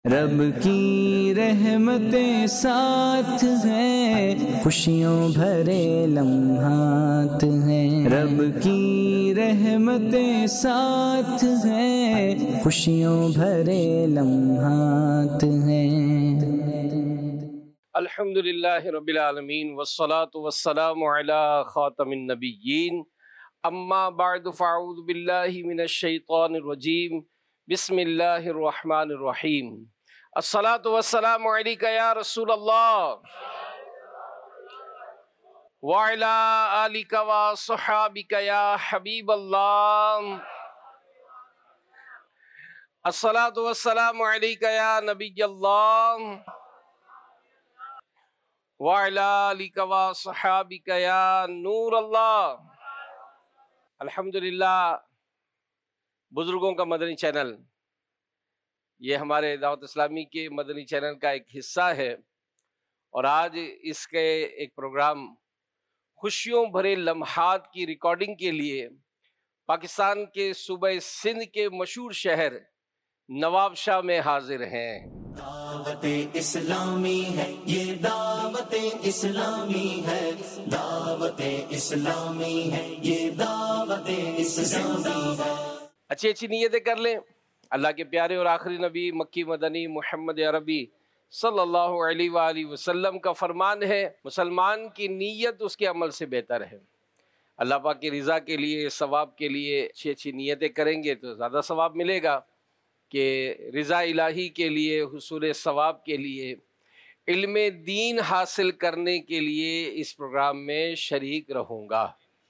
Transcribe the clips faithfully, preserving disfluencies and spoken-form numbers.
رب کی رحمتیں ساتھ ہیں، خوشیوں بھرے لمحات ہیں۔ رب کی رحمتیں ساتھ ہیں، خوشیوں بھرے لمحات ہیں۔ الحمدللہ رب العالمین والصلاة والسلام علی خاتم النبیین، اما بعد فاعوذ باللہ من الشیطان الرجیم، بسم اللہ الرحمن الرحیم۔ الصلاة والسلام علیک یا رسول اللہ وعلی آلک وصحابک یا حبیب اللہ۔ الصلاة والسلام علیک یا نبی اللہ وعلی آلک وصحابک یا نور اللہ۔ الحمدللہ بزرگوں کا مدنی چینل، یہ ہمارے دعوت اسلامی کے مدنی چینل کا ایک حصہ ہے، اور آج اس کے ایک پروگرام خوشیوں بھرے لمحات کی ریکارڈنگ کے لیے پاکستان کے صوبہ سندھ کے مشہور شہر نواب شاہ میں حاضر ہیں۔ دعوت اسلامی ہے یہ، دعوت اسلامی ہے، دعوت اسلامی ہے یہ، دعوت اسلامی ہے۔ اچھی اچھی نیتیں کر لیں۔ اللہ کے پیارے اور آخری نبی مکی مدنی محمد عربی صلی اللہ علیہ وآلہ وسلم کا فرمان ہے، مسلمان کی نیت اس کے عمل سے بہتر ہے۔ اللہ پاک کی رضا کے لیے، ثواب کے لیے اچھی اچھی نیتیں کریں گے تو زیادہ ثواب ملے گا، کہ رضا الہی کے لیے، حصول ثواب کے لیے، علم دین حاصل کرنے کے لیے اس پروگرام میں شریک رہوں گا۔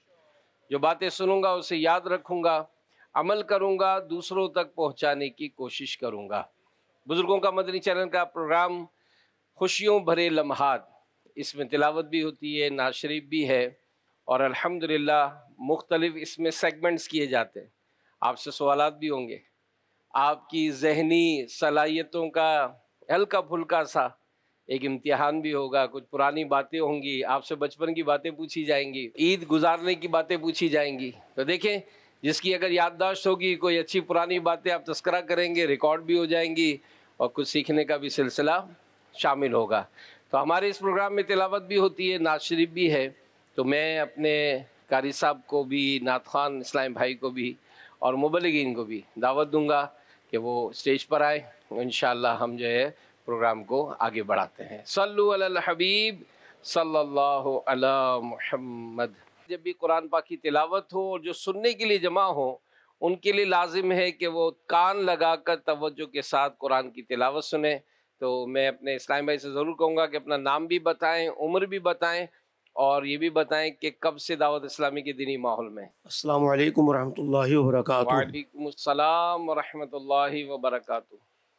جو باتیں سنوں گا اسے یاد رکھوں گا، عمل کروں گا، دوسروں تک پہنچانے کی کوشش کروں گا۔ بزرگوں کا مدنی چینل کا پروگرام خوشیوں بھرے لمحات، اس میں تلاوت بھی ہوتی ہے، نعت شریف بھی ہے، اور الحمدللہ مختلف اس میں سیگمنٹس کیے جاتے ہیں۔ آپ سے سوالات بھی ہوں گے، آپ کی ذہنی صلاحیتوں کا ہلکا پھلکا سا ایک امتحان بھی ہوگا، کچھ پرانی باتیں ہوں گی، آپ سے بچپن کی باتیں پوچھی جائیں گی، عید گزارنے کی باتیں پوچھی جائیں گی۔ تو دیکھیں، جس کی اگر یادداشت ہوگی، کوئی اچھی پرانی باتیں آپ تذکرہ کریں گے، ریکارڈ بھی ہو جائیں گی، اور کچھ سیکھنے کا بھی سلسلہ شامل ہوگا۔ تو ہمارے اس پروگرام میں تلاوت بھی ہوتی ہے، نعت شریف بھی ہے، تو میں اپنے قاری صاحب کو بھی، نعت خوان اسلام بھائی کو بھی، اور مبلغین کو بھی دعوت دوں گا کہ وہ اسٹیج پر آئے، انشاءاللہ ہم جو ہے پروگرام کو آگے بڑھاتے ہیں۔ صلو علی الحبیب صلی اللہ علی محمد۔ جب بھی قرآن پاک کی تلاوت ہو اور جو سننے کے لیے جمع ہو، ان کے لیے لازم ہے کہ وہ کان لگا کر توجہ کے ساتھ قرآن کی تلاوت سنیں۔ تو میں اپنے اسلام بھائی سے ضرور کہوں گا کہ اپنا نام بھی بتائیں، عمر بھی بتائیں، اور یہ بھی بتائیں کہ کب سے دعوت اسلامی کے دینی ماحول میں۔ السلام علیکم ورحمۃ اللہ وبرکاتہ۔ وعلیکم السلام ورحمۃ اللہ وبرکاتہ۔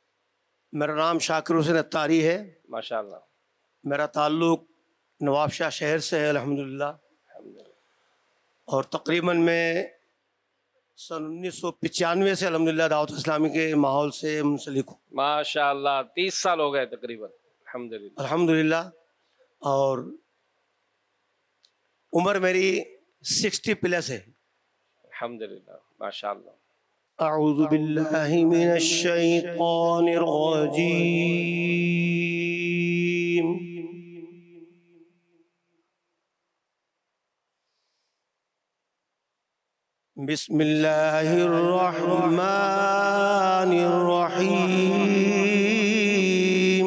میرا نام شاکر حسین اتاری ہے، ماشاءاللہ۔ میرا تعلق نواب شاہ شہر سے ہے الحمدللہ، اور تقریباً میں سن انیس سو پچانوے سے الحمدللہ دعوت اسلامی کے ماحول سے منسلک ہوں ماشاءاللہ، تیس سال ہو گئے تقریباً الحمدللہ۔ الحمدللہ، اور عمر میری سکسٹی پلس ہے الحمدللہ، ماشاءاللہ۔ اعوذ باللہ من الشیطان الرجیم، بسم اللہ الرحمن الرحیم۔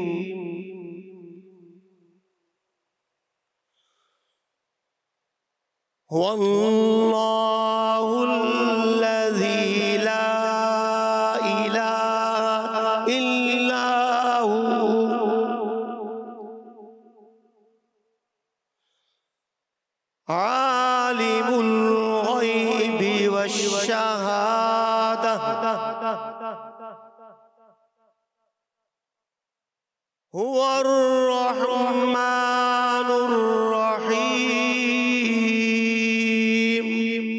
واللہ الذی لا الہ الا هو عالم الغیب والشہادہ هو الرحمن الرحیم۔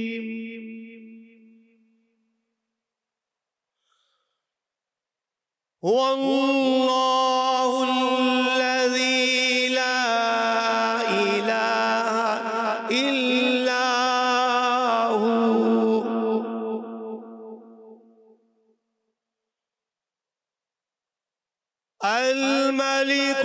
واللہ الذی لا الہ الا الملك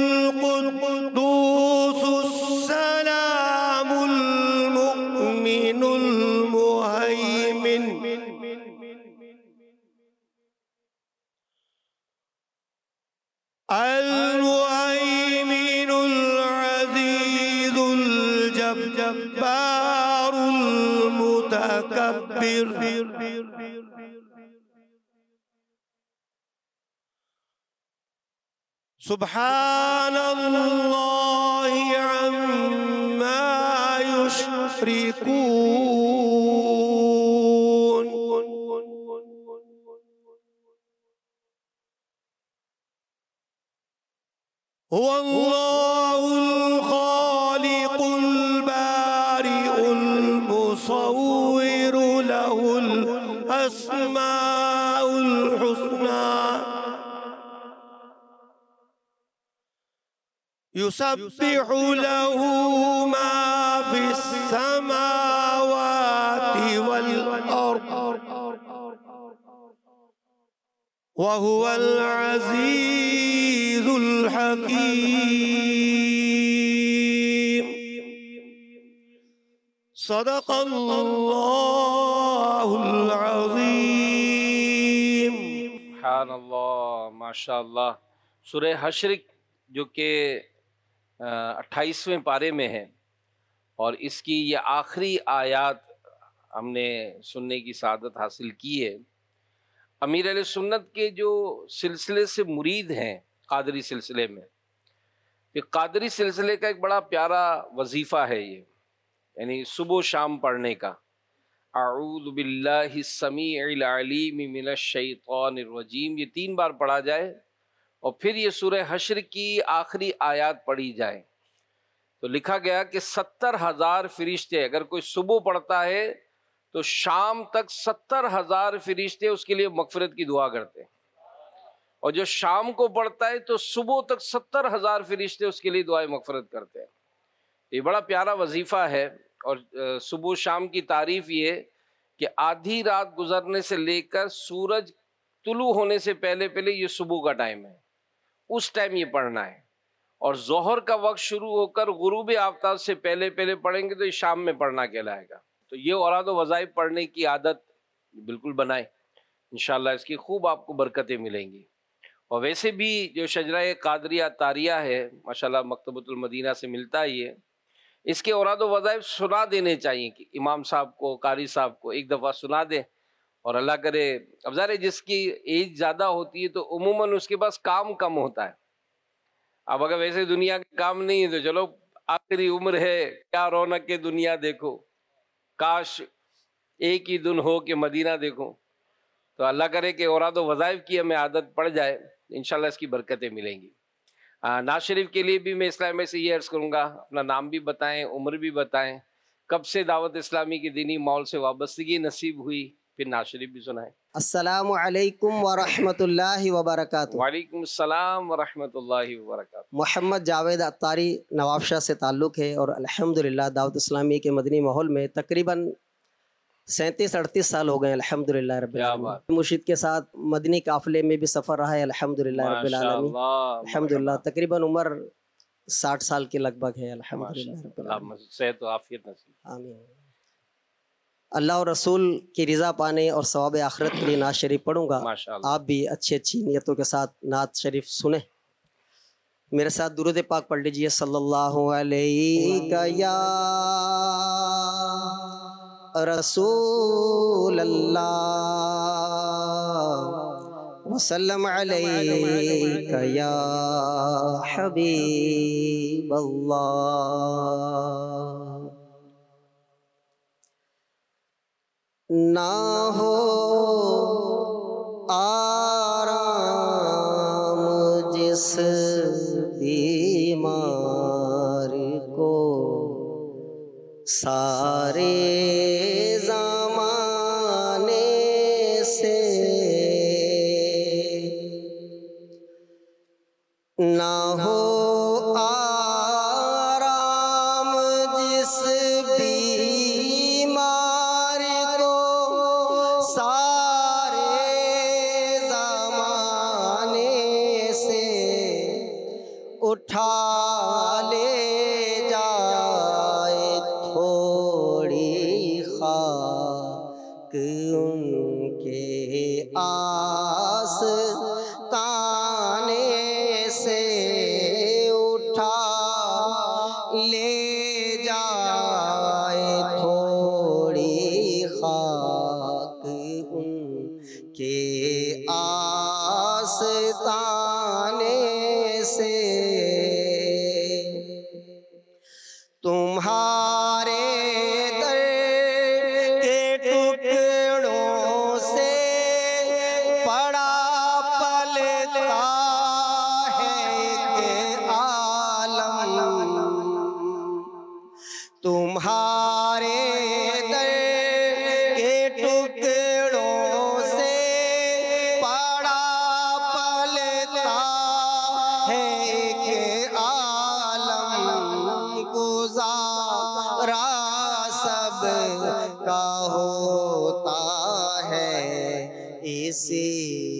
القدوس السلام المؤمن المهيمن المهيمن العزيز الجبار المتكبر سبحان الله عما يشركون هو الله الخالق البارئ المصور له الأسماء الحسنى يسبح له ما في السماوات والأرض وهو العزيز الحكيم صدق الله العظيم. سبحان اللہ، ماشاء اللہ. سورہ حشر جو کہ اٹھائیسویں پارے میں ہے اور اس کی یہ آخری آیات ہم نے سننے کی سعادت حاصل کی ہے. امیر اہل سنت کے جو سلسلے سے مرید ہیں قادری سلسلے میں، یہ قادری سلسلے کا ایک بڑا پیارا وظیفہ ہے یہ، یعنی صبح و شام پڑھنے کا. اعوذ باللہ السمیع العلیم من الشیطان الرجیم، یہ تین بار پڑھا جائے اور پھر یہ سورہ حشر کی آخری آیات پڑھی جائیں تو لکھا گیا کہ ستر ہزار فرشتے، اگر کوئی صبح پڑھتا ہے تو شام تک ستر ہزار فرشتے اس کے لیے مغفرت کی دعا کرتے ہیں، اور جو شام کو پڑھتا ہے تو صبح تک ستر ہزار فرشتے اس کے لیے دعائیں مغفرت کرتے ہیں. یہ بڑا پیارا وظیفہ ہے. اور صبح شام کی تعریف یہ کہ آدھی رات گزرنے سے لے کر سورج طلوع ہونے سے پہلے پہلے یہ صبح کا ٹائم ہے، اس ٹائم یہ پڑھنا ہے. اور ظہر کا وقت شروع ہو کر غروب آفتاب سے پہلے پہلے پڑھیں گے تو یہ شام میں پڑھنا کہلائے گا. تو یہ اوراد و وظائف پڑھنے کی عادت بالکل بنائیں، انشاءاللہ اس کی خوب آپ کو برکتیں ملیں گی. اور ویسے بھی جو شجرہ قادریہ طاریہ ہے ماشاءاللہ مکتبۃ المدینہ سے ملتا ہی ہے، اس کے اوراد و وظائف سنا دینے چاہیے کہ امام صاحب کو، قاری صاحب کو ایک دفعہ سنا دیں. اور اللہ کرے، اب ظاہر ہے جس کی ایج زیادہ ہوتی ہے تو عموماً اس کے پاس کام کم ہوتا ہے. اب اگر ویسے دنیا کے کام نہیں ہے تو چلو آخری عمر ہے، کیا رونق کے دنیا دیکھو، کاش ایک ہی دن ہو کہ مدینہ دیکھو. تو اللہ کرے کہ اوراد و وظائف کی ہمیں عادت پڑ جائے، انشاءاللہ اس کی برکتیں ملیں گی. ناز شریف کے لیے بھی میں اسلام میں سے یہ عرض کروں گا، اپنا نام بھی بتائیں، عمر بھی بتائیں، کب سے دعوت اسلامی کی دینی ماحول سے وابستگی نصیب ہوئی، پھر ناز شریف بھی سنائیں. السلام علیکم ورحمۃ اللہ وبرکاتہ. وعلیکم السلام ورحمۃ اللہ وبرکاتہ. محمد جاوید عطاری نواب شاہ سے تعلق ہے اور الحمدللہ دعوت اسلامی کے مدنی ماحول میں تقریباً سینتیس اڑتیس سال ہو گئے الحمدللہ رب العالمین. مرشد کے ساتھ مدنی قافلے میں بھی سفر رہا ہے الحمدللہ رب العالمین. الحمدللہ تقریباً عمر ساٹھ سال کے لگ بھگ ہے الحمدللہ رب العالمین. صحت و عافیت نصیب. آمین. اللہ اور رسول کی رضا پانے اور ثواب آخرت کے لیے نعت شریف پڑھوں گا. آپ بھی اچھی اچھی نیتوں کے ساتھ نعت شریف سنیں. میرے ساتھ درود پاک پڑھ لیجئے. صلی اللہ علیہ یا رسول اللہ وسلم علیک یا حبیب اللہ. نہ ہو آرام جس بیمار کو سارے زمانے سے، نہ ہو آرام جس بیمار کو سارے زمانے سے، اٹھا لے جائے تھوڑی خاک ان کے آستانے سے، اٹھا لے جائے تھوڑی خاک ان کے آستانے سے، تمہارے در کے ٹکڑوں سے پڑا پلتا ہے ایک عالم، تمہارے در کے ٹکڑوں سے پڑا پلتا ہے ایک عالم، گزارا سب کا ہوتا ہے اسی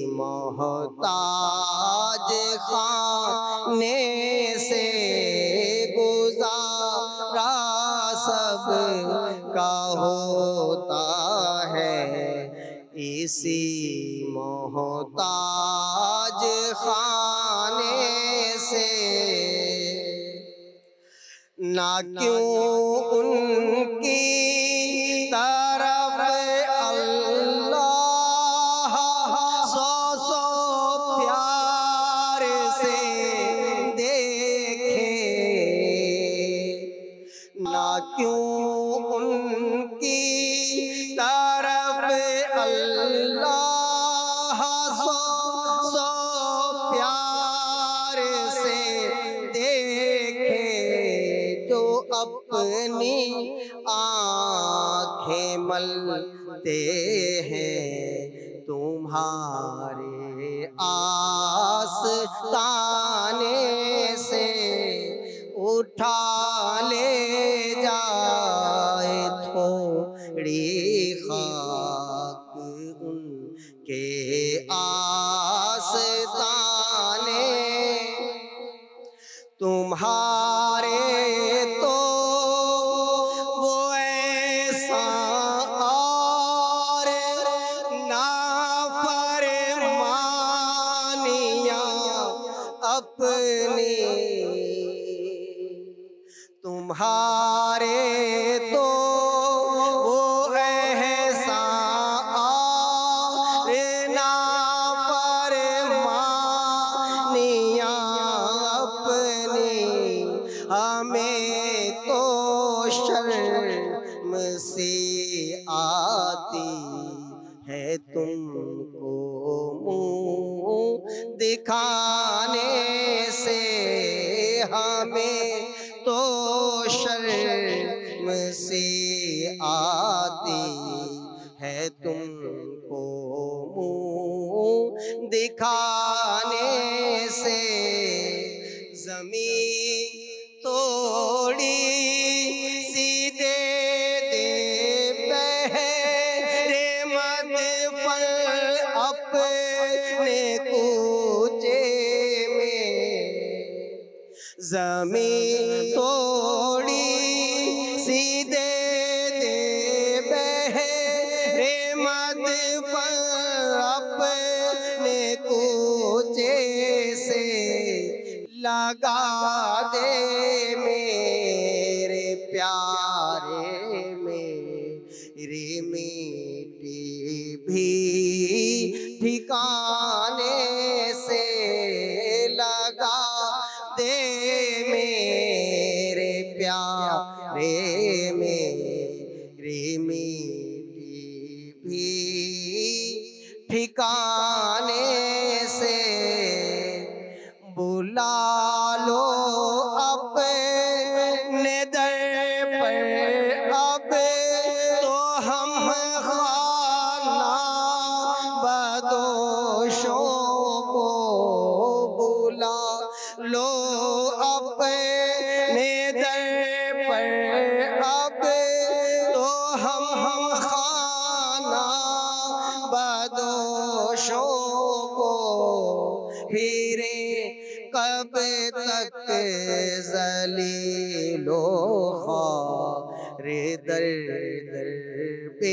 محتاج خانے سے، گزارا سب کا ہوتا ہے اسی محتاج خانے سے، نہ کیوں ان کی طرف اللہ سو سو پیار سے دیکھے، نہ کیوں ان کی طرف اللہ سو سو پیار سے دیکھے، جو اپنی آنکھیں ملتے ہیں تمہارے آستانے سے، اٹھا لے جائے تھوڑی خاک ان کے آستانے، تمہارے تو وہ ایسا اور نافرمانیاں اپنی، تمہارے تو وہ ایسا اور نافرمانیاں اپنی، ہمیں تو شرم سی آتی ہے تم کو منہ دکھانے سے، ہمیں تو شرم سی آتی ہے تم کو منہ دکھانے سے، زمین توڑی سی دے دے بہرے مدفن اپنے کوچے میں، زمین توڑی سی دے دے بہرے مدفن اپنے کوچے سے، لگا دے میرے پیارے میرے میٹھی بھی ٹھکانے سے، لگا دے میرے پیارے میرے میٹھی بھی ٹھکانے سے، بلا لو اپنے در پر اب تو ہم خانہ بدوشوں کو، بلا لو اپنے در پر اب تو ہم خانہ بدوشوں کو، پھر کب تک ذلیل و خوار در در پہ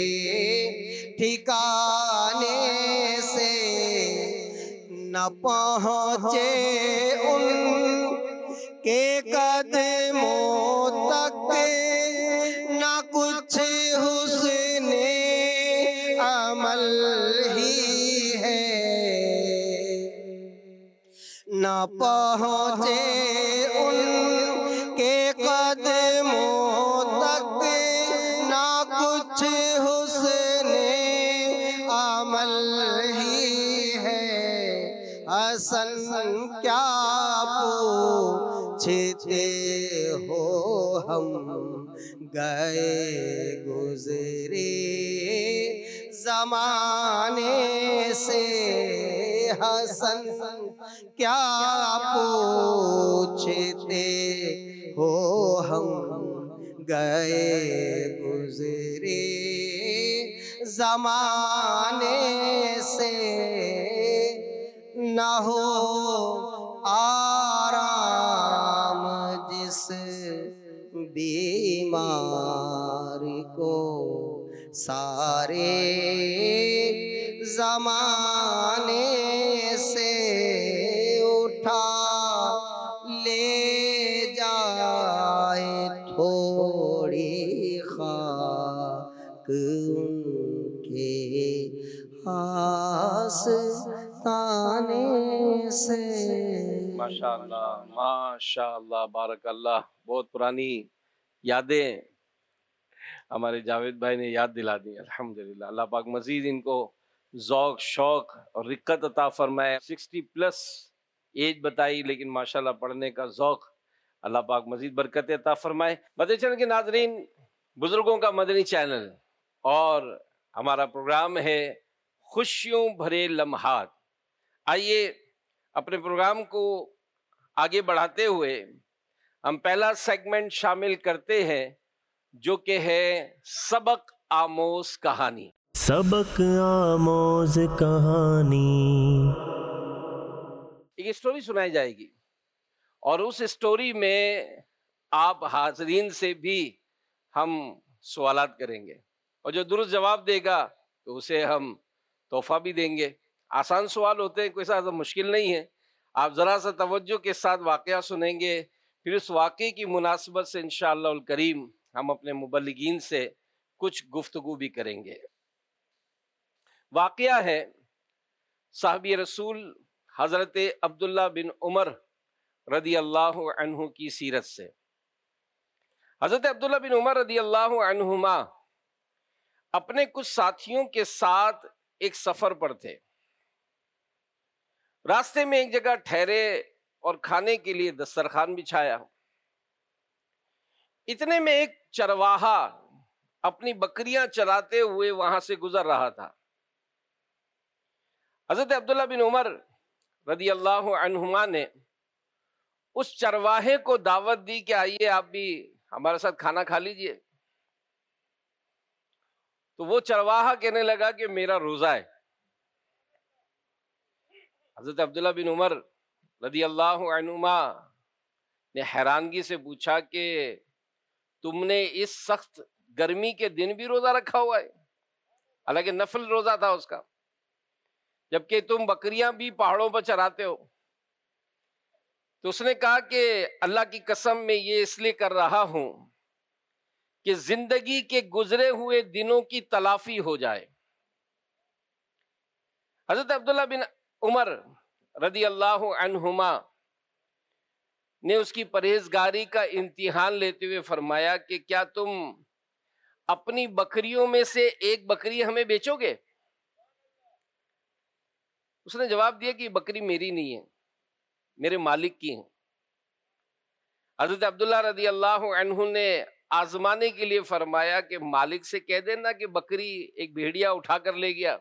ٹھکانے سے نہ پہنچے ان کے قدموں تک نہ کچھ حسن عمل ہی ہے، نہ پہنچے ان کے قدموں تک نہ کچھ حسن عمل ہی ہے۔ حسن کیا پوچھتے ہو ہم گئے گزرے زمانے سے، حسن کیا پوچھتے ہو ہم گئے گزرے زمانے سے، نہ ہو آرام جس بیمار کو سارے زمانے سے اٹھا لے جائے تھوڑی خاک ان کے آستانے سے۔ ماشاءاللہ ماشاءاللہ بارک اللہ، بہت پرانی یادیں ہمارے جاوید بھائی نے یاد دلا دی، الحمدللہ۔ اللہ پاک مزید ان کو ذوق، شوق اور رقت عطا فرمائے۔ سکسٹی پلس ایج بتائی لیکن ماشاءاللہ پڑھنے کا ذوق، اللہ پاک مزید برکت عطا فرمائے۔ مدنی چینل کے ناظرین، بزرگوں کا مدنی چینل اور ہمارا پروگرام ہے خوشیوں بھرے لمحات۔ آئیے اپنے پروگرام کو آگے بڑھاتے ہوئے ہم پہلا سیگمنٹ شامل کرتے ہیں جو کہ ہے سبق آموز کہانی۔ سبق آموز کہانی، ایک اسٹوری سنائی جائے گی اور اس اسٹوری میں آپ حاضرین سے بھی ہم سوالات کریں گے، اور جو درست جواب دے گا تو اسے ہم تحفہ بھی دیں گے۔ آسان سوال ہوتے ہیں، کوئی زیادہ مشکل نہیں ہے۔ آپ ذرا سا توجہ کے ساتھ واقعہ سنیں گے، پھر اس واقعے کی مناسبت سے انشاءاللہ الکریم ہم اپنے مبلغین سے کچھ گفتگو بھی کریں گے۔ واقعہ ہے صحابی رسول حضرت عبداللہ بن عمر رضی اللہ عنہ کی سیرت سے۔ حضرت عبداللہ بن عمر رضی اللہ عنہما اپنے کچھ ساتھیوں کے ساتھ ایک سفر پر تھے۔ راستے میں ایک جگہ ٹھہرے اور کھانے کے لیے دسترخوان بچھایا۔ اتنے میں ایک چرواہا اپنی بکریاں چراتے ہوئے وہاں سے گزر رہا تھا۔ حضرت عبداللہ بن عمر رضی اللہ عنہما نے اس چرواہے کو دعوت دی کہ آئیے آپ بھی ہمارے ساتھ کھانا کھا لیجئے۔ تو وہ چرواہا کہنے لگا کہ میرا روزہ ہے۔ حضرت عبداللہ بن عمر رضی اللہ عنہما نے حیرانگی سے پوچھا کہ تم نے اس سخت گرمی کے دن بھی روزہ رکھا ہوا ہے؟ حالانکہ نفل روزہ تھا اس کا، جبکہ تم بکریاں بھی پہاڑوں پر چراتے ہو۔ تو اس نے کہا کہ اللہ کی قسم میں یہ اس لیے کر رہا ہوں کہ زندگی کے گزرے ہوئے دنوں کی تلافی ہو جائے۔ حضرت عبداللہ بن عمر رضی اللہ عنہما نے اس کی پرہیزگاری کا امتحان لیتے ہوئے فرمایا کہ کیا تم اپنی بکریوں میں سے ایک بکری ہمیں بیچو گے؟ اس نے جواب دیا کہ بکری میری نہیں ہے، میرے مالک کی ہیں۔ حضرت عبداللہ رضی اللہ عنہ نے آزمانے کے لیے فرمایا کہ مالک سے کہہ دینا کہ بکری ایک بھیڑیا اٹھا کر لے گیا۔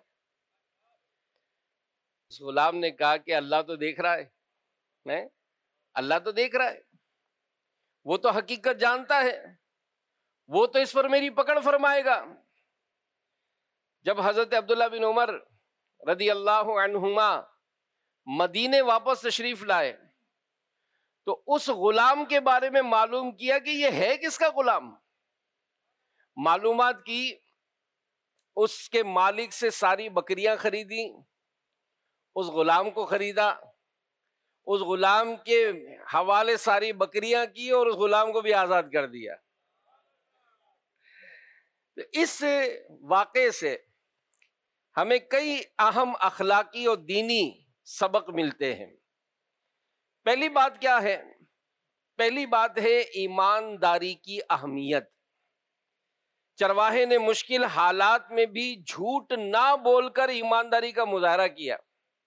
اس غلام نے کہا کہ اللہ تو دیکھ رہا ہے، میں اللہ تو دیکھ رہا ہے، وہ تو حقیقت جانتا ہے، وہ تو اس پر میری پکڑ فرمائے گا۔ جب حضرت عبداللہ بن عمر رضی اللہ عنہما مدینے واپس تشریف لائے تو اس غلام کے بارے میں معلوم کیا کہ یہ ہے کس کا غلام. معلومات کی، اس کے مالک سے ساری بکریاں خریدی، اس غلام کو خریدا، اس غلام کے حوالے ساری بکریاں کی اور اس غلام کو بھی آزاد کر دیا. اس واقعے سے ہمیں کئی اہم اخلاقی اور دینی سبق ملتے ہیں. پہلی بات کیا ہے؟ پہلی بات ہے ایمانداری کی اہمیت. چرواہے نے مشکل حالات میں بھی جھوٹ نہ بول کر ایمانداری کا مظاہرہ کیا،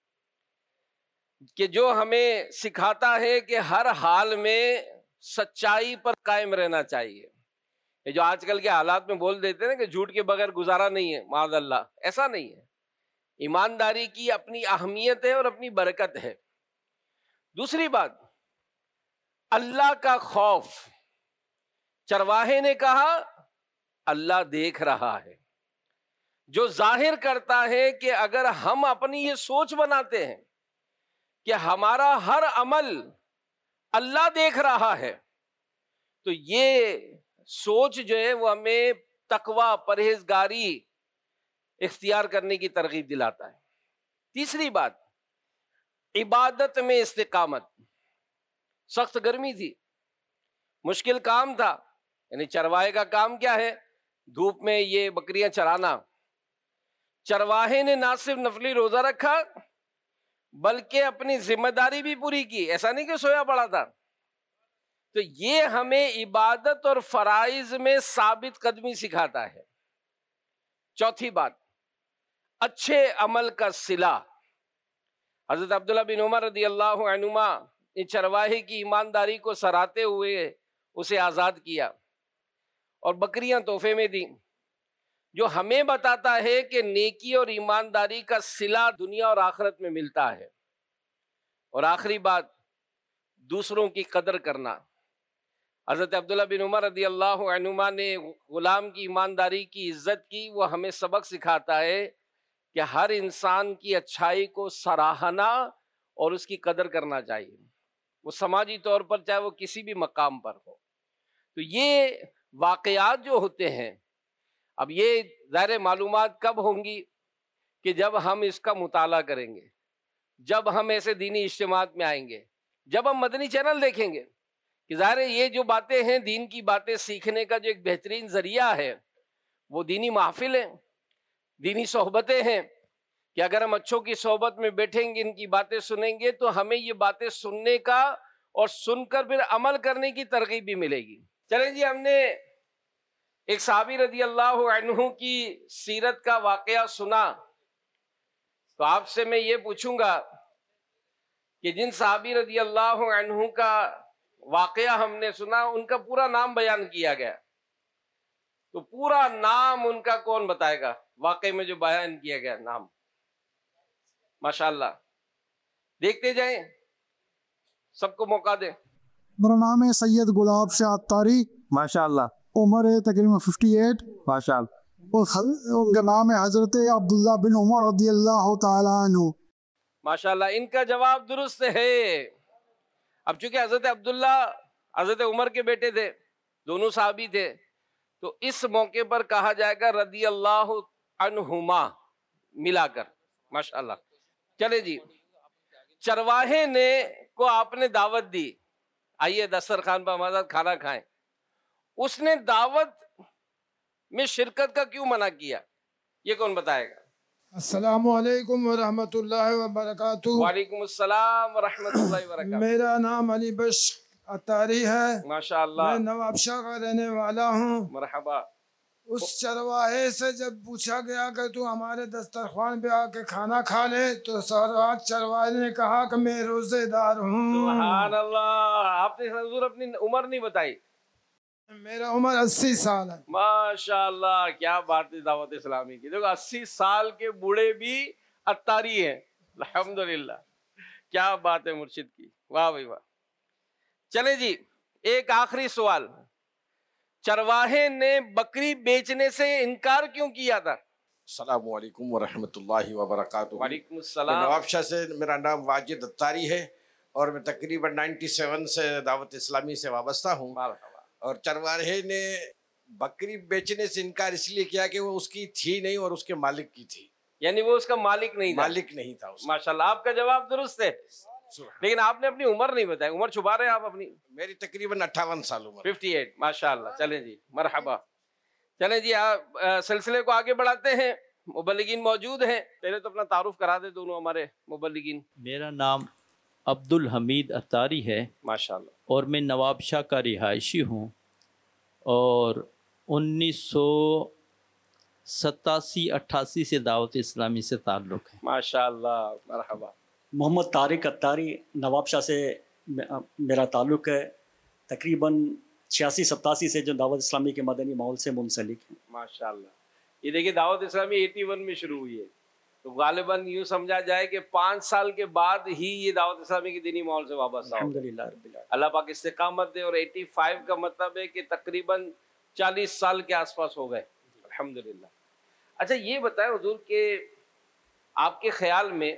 کہ جو ہمیں سکھاتا ہے کہ ہر حال میں سچائی پر قائم رہنا چاہیے. یہ جو آج کل کے حالات میں بول دیتے ہیں نا کہ جھوٹ کے بغیر گزارا نہیں ہے، معاذ اللہ، ایسا نہیں ہے. ایمانداری کی اپنی اہمیت ہے اور اپنی برکت ہے. دوسری بات، اللہ کا خوف. چرواہے نے کہا اللہ دیکھ رہا ہے، جو ظاہر کرتا ہے کہ اگر ہم اپنی یہ سوچ بناتے ہیں کہ ہمارا ہر عمل اللہ دیکھ رہا ہے تو یہ سوچ جو ہے وہ ہمیں تقوی، پرہیزگاری اختیار کرنے کی ترغیب دلاتا ہے. تیسری بات، عبادت میں استقامت. سخت گرمی تھی، مشکل کام تھا. یعنی چرواہے کا کام کیا ہے؟ دھوپ میں یہ بکریاں چرانا. چرواہے نے نہ صرف نفلی روزہ رکھا بلکہ اپنی ذمہ داری بھی پوری کی. ایسا نہیں کہ سویا پڑا تھا. تو یہ ہمیں عبادت اور فرائض میں ثابت قدمی سکھاتا ہے. چوتھی بات، اچھے عمل کا صلہ. حضرت عبداللہ بن عمر رضی اللہ عنہما ان چرواہے کی ایمانداری کو سراہتے ہوئے اسے آزاد کیا اور بکریاں تحفے میں دیں، جو ہمیں بتاتا ہے کہ نیکی اور ایمانداری کا صلہ دنیا اور آخرت میں ملتا ہے. اور آخری بات، دوسروں کی قدر کرنا. حضرت عبداللہ بن عمر رضی اللہ عنہما نے غلام کی ایمانداری کی عزت کی. وہ ہمیں سبق سکھاتا ہے کہ ہر انسان کی اچھائی کو سراہنا اور اس کی قدر کرنا چاہیے، وہ سماجی طور پر چاہے وہ کسی بھی مقام پر ہو. تو یہ واقعات جو ہوتے ہیں، اب یہ ظاہر معلومات کب ہوں گی؟ کہ جب ہم اس کا مطالعہ کریں گے، جب ہم ایسے دینی اجتماعات میں آئیں گے، جب ہم مدنی چینل دیکھیں گے. کہ ظاہر یہ جو باتیں ہیں، دین کی باتیں سیکھنے کا جو ایک بہترین ذریعہ ہے وہ دینی محفل ہیں، دینی صحبتیں ہیں. کہ اگر ہم اچھوں کی صحبت میں بیٹھیں گے، ان کی باتیں سنیں گے تو ہمیں یہ باتیں سننے کا اور سن کر پھر عمل کرنے کی ترغیب بھی ملے گی. چلیں جی، ہم نے ایک صحابی رضی اللہ عنہ کی سیرت کا واقعہ سنا، تو آپ سے میں یہ پوچھوں گا کہ جن صحابی رضی اللہ عنہ کا واقعہ ہم نے سنا، ان کا پورا نام بیان کیا گیا، تو پورا نام ان کا کون بتائے گا؟ واقعے میں جو بیان کیا گیا نام. ماشاءاللہ، دیکھتے جائیں، سب کو موقع دیں. میرا نام ہے سید گلاب شاہ عطاری. ماشاءاللہ. عمر ہے تقریباً ففٹی ایٹ. ماشاءاللہ. ان کا نام ہے حضرت عبداللہ بن عمر رضی اللہ تعالیٰ عنہ. ماشاءاللہ، ان کا جواب درست ہے. اب چونکہ حضرت عبداللہ حضرت عمر کے بیٹے تھے، دونوں صحابی تھے، تو اس موقع پر کہا جائے گا رضی اللہ عنہما ملا کر. ماشاءاللہ. چلے جی، چرواہے نے کو آپ نے دعوت دی، آئیے دسترخوان پر ہمارے ساتھ کھانا کھائیں. اس نے دعوت میں شرکت کا کیوں منع کیا؟ یہ کون بتائے گا؟ السلام علیکم ورحمۃ اللہ وبرکاتہ. وعلیکم السلام ورحمۃ اللہ وبرکاتہ. میرا نام علی بخش عطاری ہے. ماشاءاللہ. میں نواب شاہ کا رہنے والا ہوں. مرحبا. اس چرواہے سے جب پوچھا گیا کہ تو ہمارے دسترخوان پہ آ کے کھانا کھا لے، تو سرات چرواہے نے کہا کہ میں روزے دار ہوں. سبحان اللہ. آپ نے حضور اپنی عمر نہیں بتائی. میرا عمر اسی سال ہے. ماشاءاللہ، کیا بات ہے دعوت اسلامی کی. دیکھو اسی سال کے بوڑھے بھی عطاری ہیں. الحمدللہ، کیا بات ہے مرشد کی. واہ بھائی واہ. چلے جی، ایک آخری سوال. چرواہے نے بکری بیچنے سے انکار کیوں کیا تھا؟ السلام علیکم ورحمۃ اللہ وبرکاتہ۔ وعلیکم السلام۔ نواب شاہ سے میرا نام واجد اتاری ہے اور میں تقریباً نائنٹی سیون سے دعوت اسلامی سے وابستہ ہوں، اور چرواہے نے بکری بیچنے سے انکار اس لیے کیا کہ وہ اس کی تھی نہیں اور اس کے مالک کی تھی، یعنی وہ اس کا مالک نہیں تھا۔ مالک نہیں تھا۔ ماشاءاللہ، آپ کا جواب درست ہے، لیکن آپ نے اپنی عمر نہیں بتائی، عمر چھپا رہے ہیں آپ اپنی؟ میری تقریباً اٹھاون سال عمر۔ ففٹی ایٹ، ماشاءاللہ۔ چلیں جی، مرحبا۔ چلیں جی، آپ سلسلے کو آگے بڑھاتے ہیں، مبلغین موجود ہیں، پہلے تو اپنا تعارف کرا دیں دونوں ہمارے مبلغین۔ میرا نام عبد الحمید اتاری ہے ماشاءاللہ، اور میں نواب شاہ کا رہائشی ہوں، اور انیس سو ستاسی اٹھاسی سے دعوت اسلامی سے تعلق ہے۔ ماشاءاللہ، مرحبا۔ محمد طارق اتاری، نواب شاہ سے میرا تعلق ہے، تقریباً چھیاسی ستاسی سے جو دعوت اسلامی کے مدنی ماحول سے منسلک ہیں۔ ماشاءاللہ، یہ دیکھیے دعوت اسلامی ایٹی ون میں شروع ہوئی ہے، تو غالباً یوں سمجھا جائے کہ پانچ سال کے بعد ہی یہ دعوت اسلامی کے دینی ماحول سے وابستہ ہو۔ الحمدللہ رب العالمین، اللہ پاک استقامت دے، اور ایٹی فائیو کا مطلب ہے کہ تقریباً چالیس سال کے آس پاس ہو گئے، الحمدللہ۔ اچھا یہ بتائیں حضور کہ آپ کے خیال میں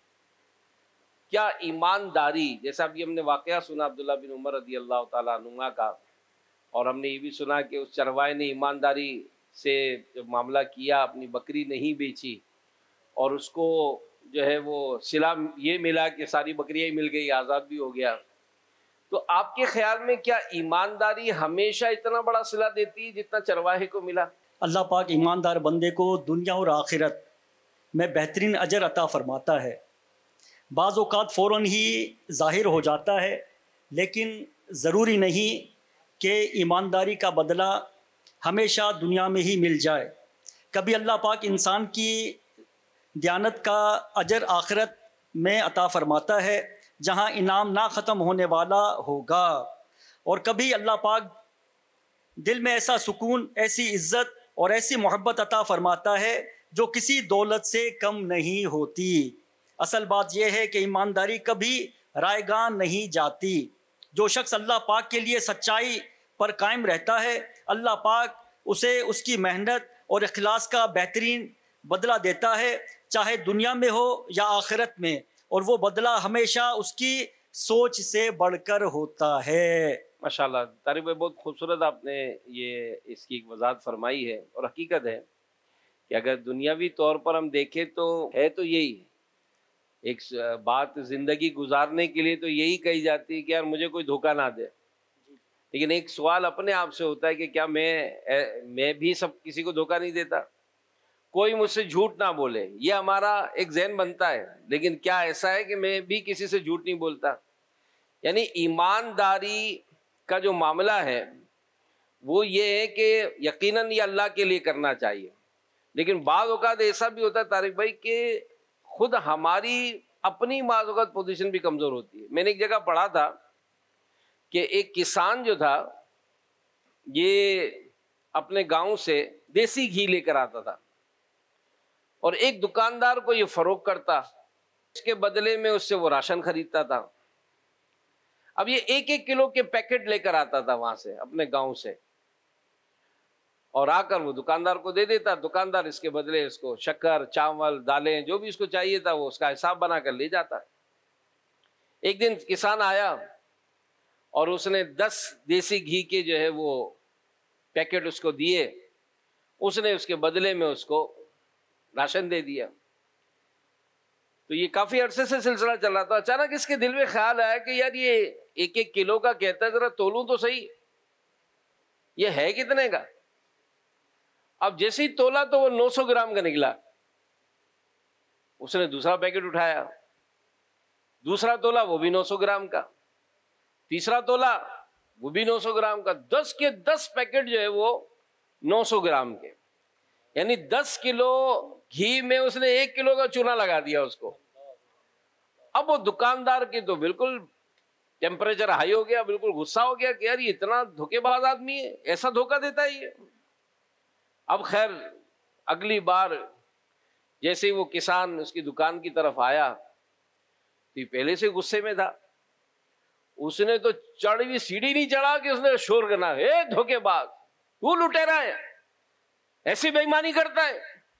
کیا ایمانداری، جیسا ابھی ہم نے واقعہ سنا عبداللہ بن عمر رضی اللہ تعالیٰ عنہما کا، اور ہم نے یہ بھی سنا کہ اس چروائے نے ایمانداری سے جب معاملہ کیا، اپنی بکری نہیں بیچی، اور اس کو جو ہے وہ صلہ یہ ملا کہ ساری بکریاں ہی مل گئی، آزاد بھی ہو گیا، تو آپ کے خیال میں کیا ایمانداری ہمیشہ اتنا بڑا صلہ دیتی ہے جتنا چرواہے کو ملا؟ اللہ پاک ایماندار بندے کو دنیا اور آخرت میں بہترین اجر عطا فرماتا ہے۔ بعض اوقات فوراً ہی ظاہر ہو جاتا ہے، لیکن ضروری نہیں کہ ایمانداری کا بدلہ ہمیشہ دنیا میں ہی مل جائے۔ کبھی اللہ پاک انسان کی دیانت کا اجر آخرت میں عطا فرماتا ہے، جہاں انعام نہ ختم ہونے والا ہوگا، اور کبھی اللہ پاک دل میں ایسا سکون، ایسی عزت اور ایسی محبت عطا فرماتا ہے جو کسی دولت سے کم نہیں ہوتی۔ اصل بات یہ ہے کہ ایمانداری کبھی رائے گاں نہیں جاتی۔ جو شخص اللہ پاک کے لیے سچائی پر قائم رہتا ہے، اللہ پاک اسے اس کی محنت اور اخلاص کا بہترین بدلہ دیتا ہے، چاہے دنیا میں ہو یا آخرت میں، اور وہ بدلہ ہمیشہ اس کی سوچ سے بڑھ کر ہوتا ہے۔ ماشاءاللہ، طارق بھائی بہت خوبصورت آپ نے یہ اس کی ایک وضاحت فرمائی ہے، اور حقیقت ہے کہ اگر دنیاوی طور پر ہم دیکھیں تو ہے تو یہی ایک بات، زندگی گزارنے کے لیے تو یہی کہی جاتی ہے کہ یار مجھے کوئی دھوکہ نہ دے، لیکن ایک سوال اپنے آپ سے ہوتا ہے کہ کیا میں میں بھی سب کسی کو دھوکہ نہیں دیتا؟ کوئی مجھ سے جھوٹ نہ بولے، یہ ہمارا ایک ذہن بنتا ہے، لیکن کیا ایسا ہے کہ میں بھی کسی سے جھوٹ نہیں بولتا؟ یعنی ایمانداری کا جو معاملہ ہے وہ یہ ہے کہ یقیناً یہ اللہ کے لیے کرنا چاہیے، لیکن بعض اوقات ایسا بھی ہوتا ہے طارق بھائی کہ خود ہماری اپنی بعض اوقات پوزیشن بھی کمزور ہوتی ہے۔ میں نے ایک جگہ پڑھا تھا کہ ایک کسان جو تھا یہ اپنے گاؤں سے دیسی گھی لے کر آتا تھا، اور ایک دکاندار کو یہ فروخت کرتا، اس کے بدلے میں اس سے وہ راشن خریدتا تھا۔ اب یہ ایک ایک کلو کے پیکٹ لے کر آتا تھا وہاں سے اپنے گاؤں سے، اور آ کر وہ دکاندار کو دے دیتا، دکاندار اس کے بدلے اس کو شکر، چاول، دالیں جو بھی اس کو چاہیے تھا وہ اس کا حساب بنا کر لے جاتا۔ ایک دن کسان آیا اور اس نے دس دیسی گھی کے جو ہے وہ پیکٹ اس کو دیے، اس نے اس کے بدلے میں اس کو راشن دے دیا۔ تو یہ کافی عرصے سے سلسلہ چل رہا تھا، اچانک اس کے دل میں خیال آیا کہ یار یہ ایک ایک کلو کا کہتا ہے، ذرا تولوں تو صحیح، یہ ہے کتنے کا؟ اب جیسے ہی تولا تو وہ نو سو گرام کا نکلا۔ اس نے دوسرا پیکٹ اٹھایا، دوسرا تولا وہ بھی نو سو گرام کا، تیسرا تولا وہ بھی نو سو گرام کا، دس کے دس پیکٹ جو ہے وہ نو سو گرام کے، یعنی دس کلو گھی میں اس نے ایک کلو کا چونا لگا دیا اس کو۔ اب وہ دکاندار کی تو بالکل ٹیمپریچر ہائی ہو گیا، بالکل غصہ ہو گیا کہ یار یہ اتنا دھوکے باز آدمی ہے، ایسا دھوکہ دیتا ہے یہ۔ اب خیر اگلی بار جیسے ہی وہ کسان اس کی دکان کی طرف آیا تو یہ پہلے سے غصے میں تھا، اس نے تو چڑھوی سیڑھی نہیں چڑھا کہ اس نے شور کرنا، اے دھوکے باز، تو لٹیرا ہے، ایسی بےایمانی کرتا ہے۔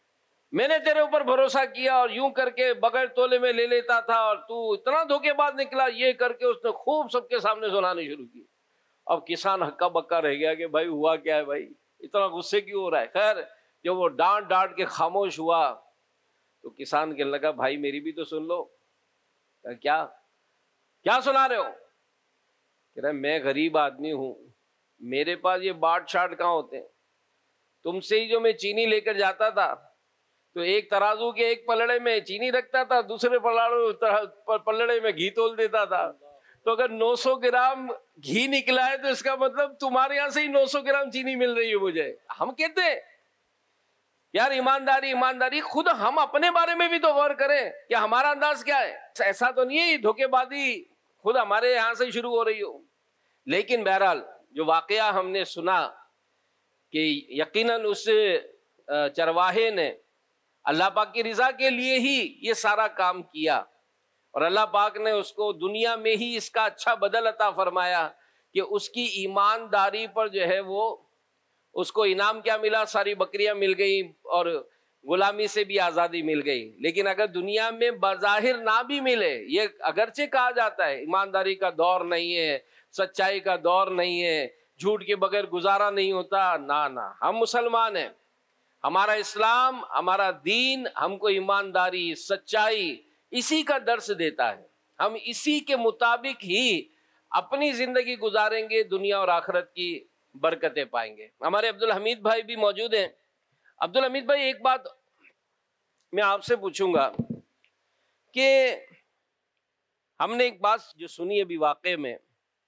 میں نے تیرے اوپر بھروسہ کیا اور یوں کر کے بغیر تولے میں لے لیتا تھا اور تو اتنا دھوکے باز نکلا، یہ کر کے اس نے خوب سب کے سامنے سنانے شروع کی۔ اب کسان ہکا بکا رہ گیا کہ بھائی ہوا کیا ہے، بھائی اتنا غصے کیوں ہو رہا ہے۔ خیر جب وہ ڈانٹ ڈانٹ کے خاموش ہوا تو کسان کہنے لگا بھائی میری بھی تو سن لو۔ کیا کیا سنا رہے ہو؟ کہہ رہا میں غریب آدمی ہوں، میرے پاس یہ باٹ شاٹ کہاں ہوتے ہیں، تم سے ہی جو میں چینی لے کر جاتا تھا تو ایک ترازو کے ایک پلڑے میں چینی رکھتا تھا، دوسرے پلڑے میں گھی تول دیتا تھا، تو اگر نو سو گرام گھی نکلا ہے تو اس کا مطلب تمہارے یہاں سے ہی نو سو گرام چینی مل رہی ہے مجھے۔ ہم کہتے ہیں یار ایمانداری ایمانداری، خود ہم اپنے بارے میں بھی تو غور کریں کہ ہمارا انداز کیا ہے۔ ایسا تو نہیں ہے دھوکے بازی خود ہمارے یہاں سے شروع ہو رہی ہو۔ لیکن بہرحال جو واقعہ ہم نے سنا کہ یقیناً اس چرواہے نے اللہ پاک کی رضا کے لیے ہی یہ سارا کام کیا، اور اللہ پاک نے اس کو دنیا میں ہی اس کا اچھا بدل عطا فرمایا کہ اس کی ایمانداری پر جو ہے وہ اس کو انعام کیا ملا، ساری بکریاں مل گئی اور غلامی سے بھی آزادی مل گئی۔ لیکن اگر دنیا میں بظاہر نہ بھی ملے، یہ اگرچہ کہا جاتا ہے ایمانداری کا دور نہیں ہے، سچائی کا دور نہیں ہے، جھوٹ کے بغیر گزارا نہیں ہوتا، نہ نہ ہم مسلمان ہیں، ہمارا اسلام ہمارا دین ہم کو ایمانداری سچائی اسی کا درس دیتا ہے، ہم اسی کے مطابق ہی اپنی زندگی گزاریں گے، دنیا اور آخرت کی برکتیں پائیں گے۔ ہمارے عبدالحمید بھائی بھی موجود ہیں۔ عبدالحمید بھائی ایک بات میں آپ سے پوچھوں گا کہ ہم نے ایک بات جو سنی ابھی واقعے میں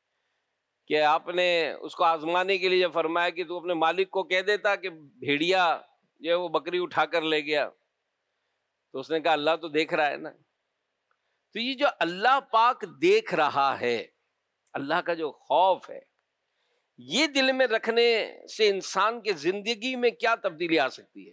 کہ آپ نے اس کو آزمانے کے لیے جب فرمایا کہ تو اپنے مالک کو کہہ دیتا کہ بھیڑیا جو ہے وہ بکری اٹھا کر لے گیا، تو اس نے کہا اللہ تو دیکھ رہا ہے نا۔ تو یہ جو اللہ پاک دیکھ رہا ہے، اللہ کا جو خوف ہے، یہ دل میں رکھنے سے انسان کی زندگی میں کیا تبدیلی آ سکتی ہے؟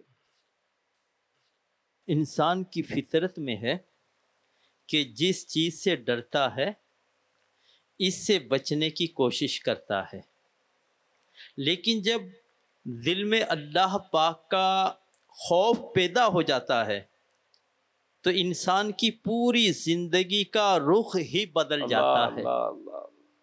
انسان کی فطرت میں ہے کہ جس چیز سے ڈرتا ہے اس سے بچنے کی کوشش کرتا ہے، لیکن جب دل میں اللہ پاک کا خوف پیدا ہو جاتا ہے تو انسان کی پوری زندگی کا رخ ہی بدل جاتا ہے۔ اللہ اللہ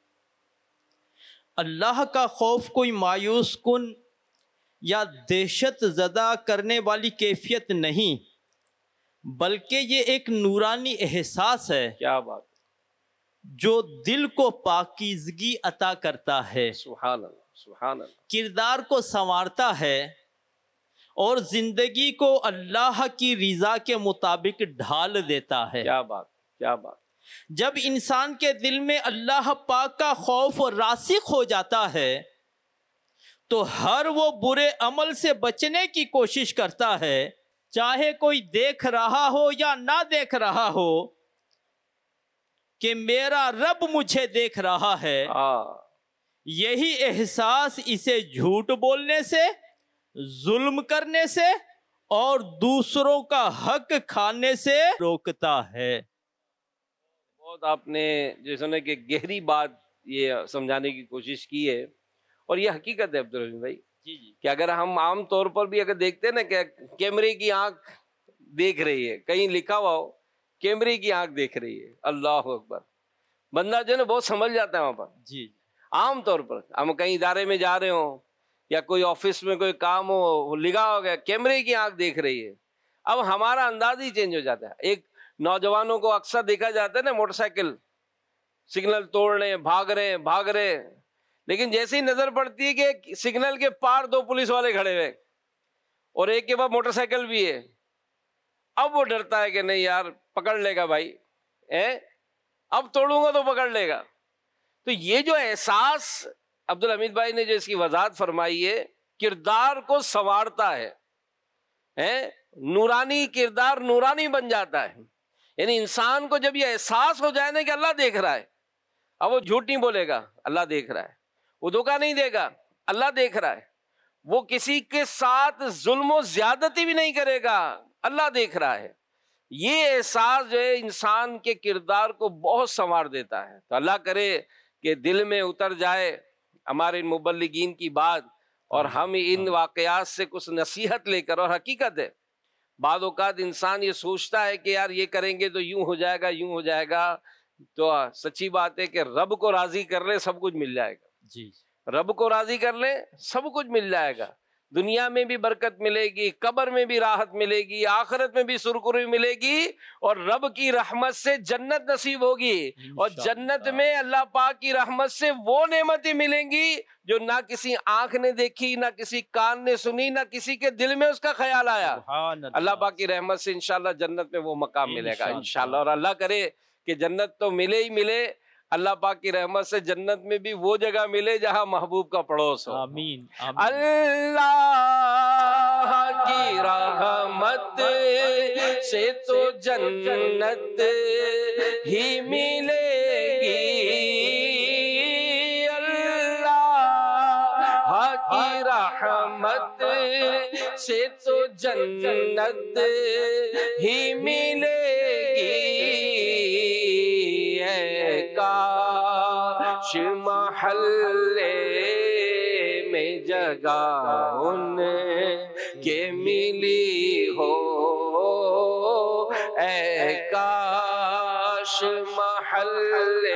اللہ کا خوف کوئی مایوس کن یا دہشت زدہ کرنے والی کیفیت نہیں، بلکہ یہ ایک نورانی احساس ہے، کیا بات، جو دل کو پاکیزگی عطا کرتا ہے، سبحان اللہ سبحان اللہ، کردار کو سنوارتا ہے اور زندگی کو اللہ کی رضا کے مطابق ڈھال دیتا ہے۔ کیا بات کیا بات۔ جب انسان کے دل میں اللہ پاک کا خوف راسخ ہو جاتا ہے تو ہر وہ برے عمل سے بچنے کی کوشش کرتا ہے، چاہے کوئی دیکھ رہا ہو یا نہ دیکھ رہا ہو، کہ میرا رب مجھے دیکھ رہا ہے۔ یہی احساس اسے جھوٹ بولنے سے، ظلم کرنے سے اور دوسروں کا حق کھانے سے روکتا ہے۔ بہت آپ نے جیسے نے کہ گہری بات یہ سمجھانے کی کوشش کی ہے، اور یہ حقیقت ہے عبدالرحیم بھائی جی جی کہ اگر ہم عام طور پر بھی اگر دیکھتے ہیں نا کہ کیمرے کی آنکھ دیکھ رہی ہے، کہیں لکھا ہوا ہو کیمرے کی آنکھ دیکھ رہی ہے، اللہ اکبر، بندہ جو ہے نا بہت سمجھ جاتا ہے وہاں پر۔ جی عام طور پر ہم کہیں ادارے میں جا رہے ہوں یا کوئی آفس میں کوئی کام ہو، لکھا ہو گیا کیمرے کی آنکھ دیکھ رہی ہے، اب ہمارا انداز ہی چینج ہو جاتا ہے۔ ایک نوجوانوں کو اکثر دیکھا جاتا ہے نا موٹر سائیکل سگنل توڑ رہے ہیں، بھاگ رہے ہیں بھاگ رہے ہیں، لیکن جیسے ہی نظر پڑتی ہے کہ سگنل کے پار دو پولیس والے کھڑے ہوئے اور ایک کے پاس موٹر سائیکل بھی ہے، اب وہ ڈرتا ہے کہ نہیں یار پکڑ لے گا بھائی، اب توڑوں گا تو پکڑ لے گا۔ تو یہ جو احساس عبدالحمید بھائی نے جو اس کی وضاحت فرمائی ہے، کردار کو سنوارتا ہے، نورانی کردار نورانی بن جاتا ہے۔ یعنی انسان کو جب یہ احساس ہو جائے نا کہ اللہ دیکھ رہا ہے، اب وہ جھوٹ نہیں بولے گا، اللہ دیکھ رہا ہے، وہ دھوکہ نہیں دے گا، اللہ دیکھ رہا ہے، وہ کسی کے ساتھ ظلم و زیادتی بھی نہیں کرے گا، اللہ دیکھ رہا ہے۔ یہ احساس جو ہے انسان کے کردار کو بہت سنوار دیتا ہے۔ تو اللہ کرے کہ دل میں اتر جائے ہمارے مبلغین کی بات، اور ہم ان واقعات سے کچھ نصیحت لے کر، اور حقیقت ہے بعض اوقات انسان یہ سوچتا ہے کہ یار یہ کریں گے تو یوں ہو جائے گا یوں ہو جائے گا، تو سچی بات ہے کہ رب کو راضی کر لیں سب کچھ مل جائے گا. جی رب کو راضی کر لیں سب کچھ مل جائے گا. دنیا میں بھی برکت ملے گی، قبر میں بھی راحت ملے گی، آخرت میں بھی سرخروی ملے گی، اور رب کی رحمت سے جنت نصیب ہوگی. اور جنت میں اللہ پاک کی رحمت سے وہ نعمتیں ملیں گی جو نہ کسی آنکھ نے دیکھی، نہ کسی کان نے سنی، نہ کسی کے دل میں اس کا خیال آیا. اللہ پاک کی رحمت سے انشاءاللہ جنت میں وہ مقام ملے گا انشاءاللہ. اور اللہ کرے کہ جنت تو ملے ہی ملے، اللہ پاک کی رحمت سے جنت میں بھی وہ جگہ ملے جہاں محبوب کا پڑوس ہو. آمین. اللہ کی رحمت سے تو جنت ہی ملے گی، اللہ کی رحمت سے تو جنت ہی ملے گی. کاش محلے میں جگہ ان کے ملی ہو، اے کاش محلے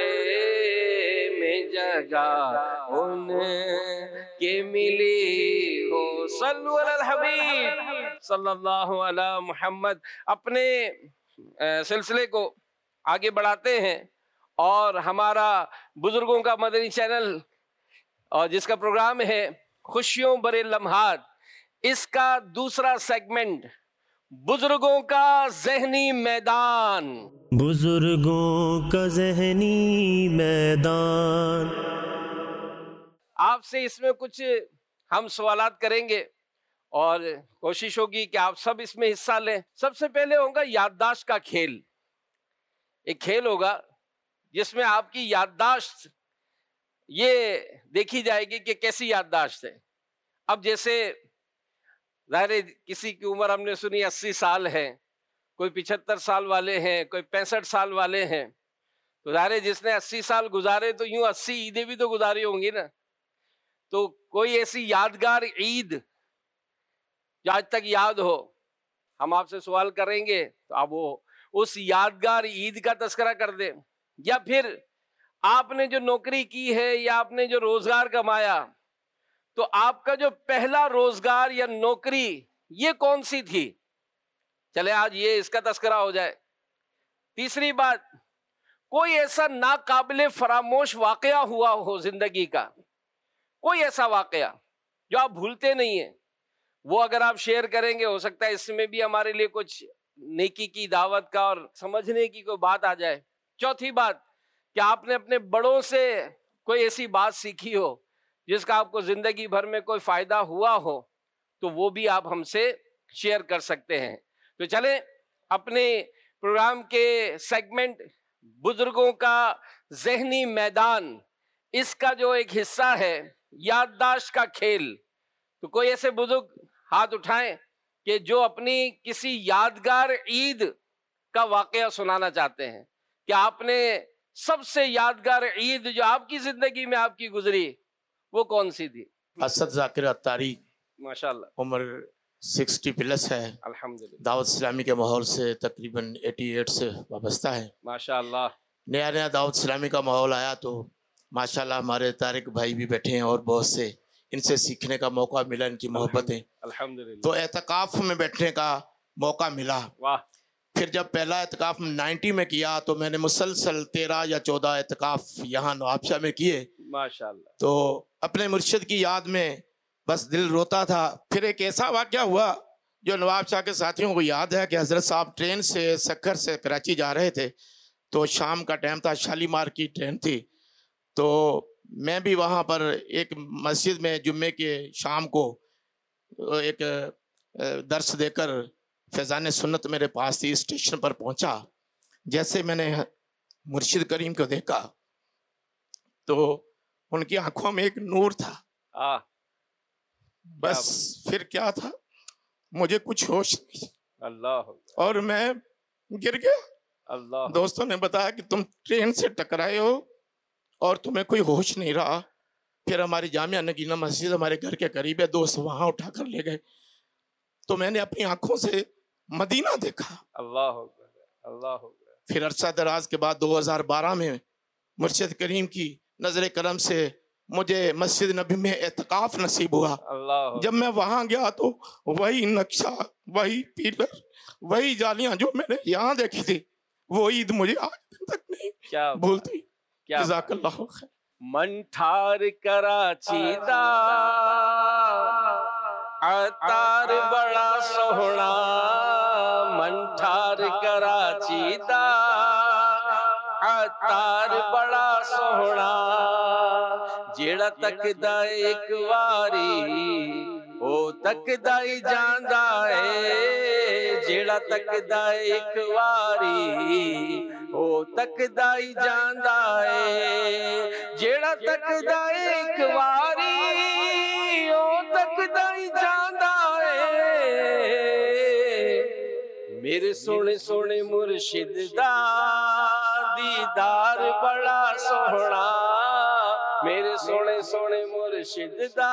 میں جگہ ان کے ملی ہو. صلو علی الحبیب صلی اللہ علی محمد. اپنے سلسلے کو آگے بڑھاتے ہیں، اور ہمارا بزرگوں کا مدنی چینل اور جس کا پروگرام ہے خوشیوں برے لمحات، اس کا دوسرا سیگمنٹ بزرگوں کا ذہنی میدان. بزرگوں کا ذہنی میدان. آپ سے اس میں کچھ ہم سوالات کریں گے اور کوشش ہوگی کہ آپ سب اس میں حصہ لیں. سب سے پہلے ہوگا یادداشت کا کھیل. ایک کھیل ہوگا جس میں آپ کی یادداشت یہ دیکھی جائے گی کہ کیسی یادداشت ہے. اب جیسے ظاہر کسی کی عمر ہم نے سنی اسی سال ہے، کوئی پچہتر سال والے ہیں، کوئی پینسٹھ سال والے ہیں، تو ظاہر جس نے اسی سال گزارے تو یوں اسی عیدیں بھی تو گزاری ہوں گی نا. تو کوئی ایسی یادگار عید جو آج تک یاد ہو، ہم آپ سے سوال کریں گے تو آپ وہ اس یادگار عید کا تذکرہ کر دیں. یا پھر آپ نے جو نوکری کی ہے یا آپ نے جو روزگار کمایا، تو آپ کا جو پہلا روزگار یا نوکری یہ کون سی تھی؟ چلے آج یہ اس کا تذکرہ ہو جائے. تیسری بات، کوئی ایسا ناقابل فراموش واقعہ ہوا ہو زندگی کا، کوئی ایسا واقعہ جو آپ بھولتے نہیں ہیں، وہ اگر آپ شیئر کریں گے ہو سکتا ہے اس میں بھی ہمارے لیے کچھ نیکی کی دعوت کا اور سمجھنے کی کوئی بات آ جائے. چوتھی بات کہ آپ نے اپنے بڑوں سے کوئی ایسی بات سیکھی ہو جس کا آپ کو زندگی بھر میں کوئی فائدہ ہوا ہو، تو وہ بھی آپ ہم سے شیئر کر سکتے ہیں. تو چلیں اپنے پروگرام کے سیگمنٹ بزرگوں کا ذہنی میدان، اس کا جو ایک حصہ ہے یادداشت کا کھیل، تو کوئی ایسے بزرگ ہاتھ اٹھائیں کہ جو اپنی کسی یادگار عید کا واقعہ سنانا چاہتے ہیں کہ آپ نے سب سے یادگار عید جو آپ کی زندگی میں آپ کی گزری وہ کون سی تھی؟ اسد ذاکر عطاری، ماشاءاللہ عمر سکسٹی پلس ہے، الحمدللہ، دعوت اسلامی کے ماحول سے تقریباً ایٹی ایٹ سے وابستہ ہے. ماشاءاللہ. نیا نیا دعوت اسلامی کا ماحول آیا تو ماشاءاللہ ہمارے طارق بھائی بھی بیٹھے ہیں اور بہت سے ان سے سیکھنے کا موقع ملا، ان کی محبتیں. الحمدللہ. تو اعتکاف میں بیٹھنے کا موقع ملا. واہ. پھر جب پہلا اعتکاف نائنٹی میں کیا تو میں نے مسلسل تیرہ یا چودہ اعتکاف یہاں نوابشاہ میں کیے. ماشاءاللہ. تو اپنے مرشد کی یاد میں بس دل روتا تھا. پھر ایک ایسا واقعہ ہوا جو نواب شاہ کے ساتھیوں کو یاد ہے کہ حضرت صاحب ٹرین سے سکھر سے کراچی جا رہے تھے، تو شام کا ٹائم تھا، شالیمار کی ٹرین تھی. تو میں بھی وہاں پر ایک مسجد میں جمعے کے شام کو ایک درس دے کر فیضان سنت میرے پاس تھی، اسٹیشن پر پہنچا. جیسے میں نے مرشد کریم کو دیکھا تو ان کی آنکھوں میں ایک نور تھا. آہ. بس پھر کیا تھا، مجھے کچھ ہوش نہیں، اللہ، اور میں گر گیا. اللہ. دوستوں نے بتایا کہ تم ٹرین سے ٹکرائے ہو اور تمہیں کوئی ہوش نہیں رہا. پھر ہماری جامعہ نگینہ مسجد ہمارے گھر کے قریب ہے، دوست وہاں اٹھا کر لے گئے. تو میں نے اپنی آنکھوں سے مدینہ دیکھا. اللہ اللہ. پھر عرصہ دراز کے بعد دو ہزار بارہ میں مرشد کریم کی نظر کرم سے مجھے مسجد نبی میں اعتکاف نصیب ہوا. اللہ. جب میں وہاں گیا تو وہی نقشہ، وہی پیلر، وہی جالیاں جو میں نے یہاں دیکھی تھی، وہ عید مجھے آج تک نہیں بھولتی. جزاک اللہ خیر. من ٹھار کراچی دا عطار بڑا سوہنا، من ٹھار کراچی دا عطار بڑا سوہنا، جیڑا تکدا ایک واری او تکدا ہی جاندا ہے، جیڑا تکدا ایک واری او تکدا ہی جاندا ہے، جیڑا تکدا ایک واری او تکدا ہی جاندا ہے. میرے سونے سونے مرشد دا دیدار بڑا سوہنا، میرے سونے سونے مرشد دا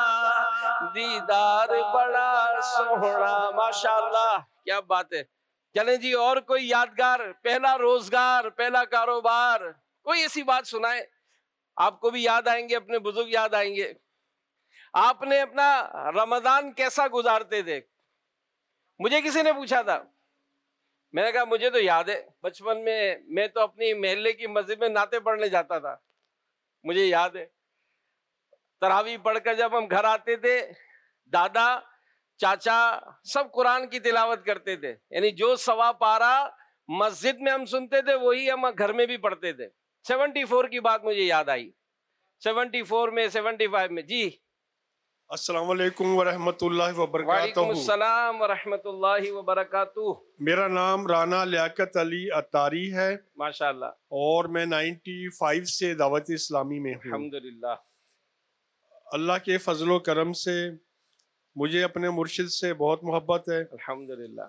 دیدار بڑا سوہنا. ماشاءاللہ کیا بات ہے. چلیں جی، اور کوئی یادگار پہلا روزگار، پہلا کاروبار، کوئی ایسی بات سنائے. آپ کو بھی یاد آئیں گے، اپنے بزرگ یاد آئیں گے. آپ نے اپنا رمضان کیسا گزارتے تھے؟ مجھے کسی نے پوچھا تھا، میں نے کہا مجھے تو یاد ہے بچپن میں میں تو اپنی محلے کی مسجد میں نعتیں پڑھنے جاتا تھا. مجھے یاد ہے تراویح پڑھ کر جب ہم گھر آتے تھے، دادا چاچا سب قرآن کی تلاوت کرتے تھے، یعنی جو سوا پارا مسجد میں ہم سنتے تھے وہی ہم گھر میں بھی پڑھتے تھے. سیونٹی فور کی بات مجھے یاد آئی، سیونٹی فور میں سیونٹی فائیو میں. جی السلام علیکم ورحمۃ اللہ وبرکاتہ. وعلیکم السلام ورحمۃ اللہ وبرکاتہ. میرا نام رانا لیاقت علی اتاری ہے ماشاءاللہ، اور میں نائنٹی فائیو سے دعوت اسلامی میں ہوں. الحمدللہ. اللہ کے فضل و کرم سے مجھے اپنے مرشد سے بہت محبت ہے. الحمدللہ.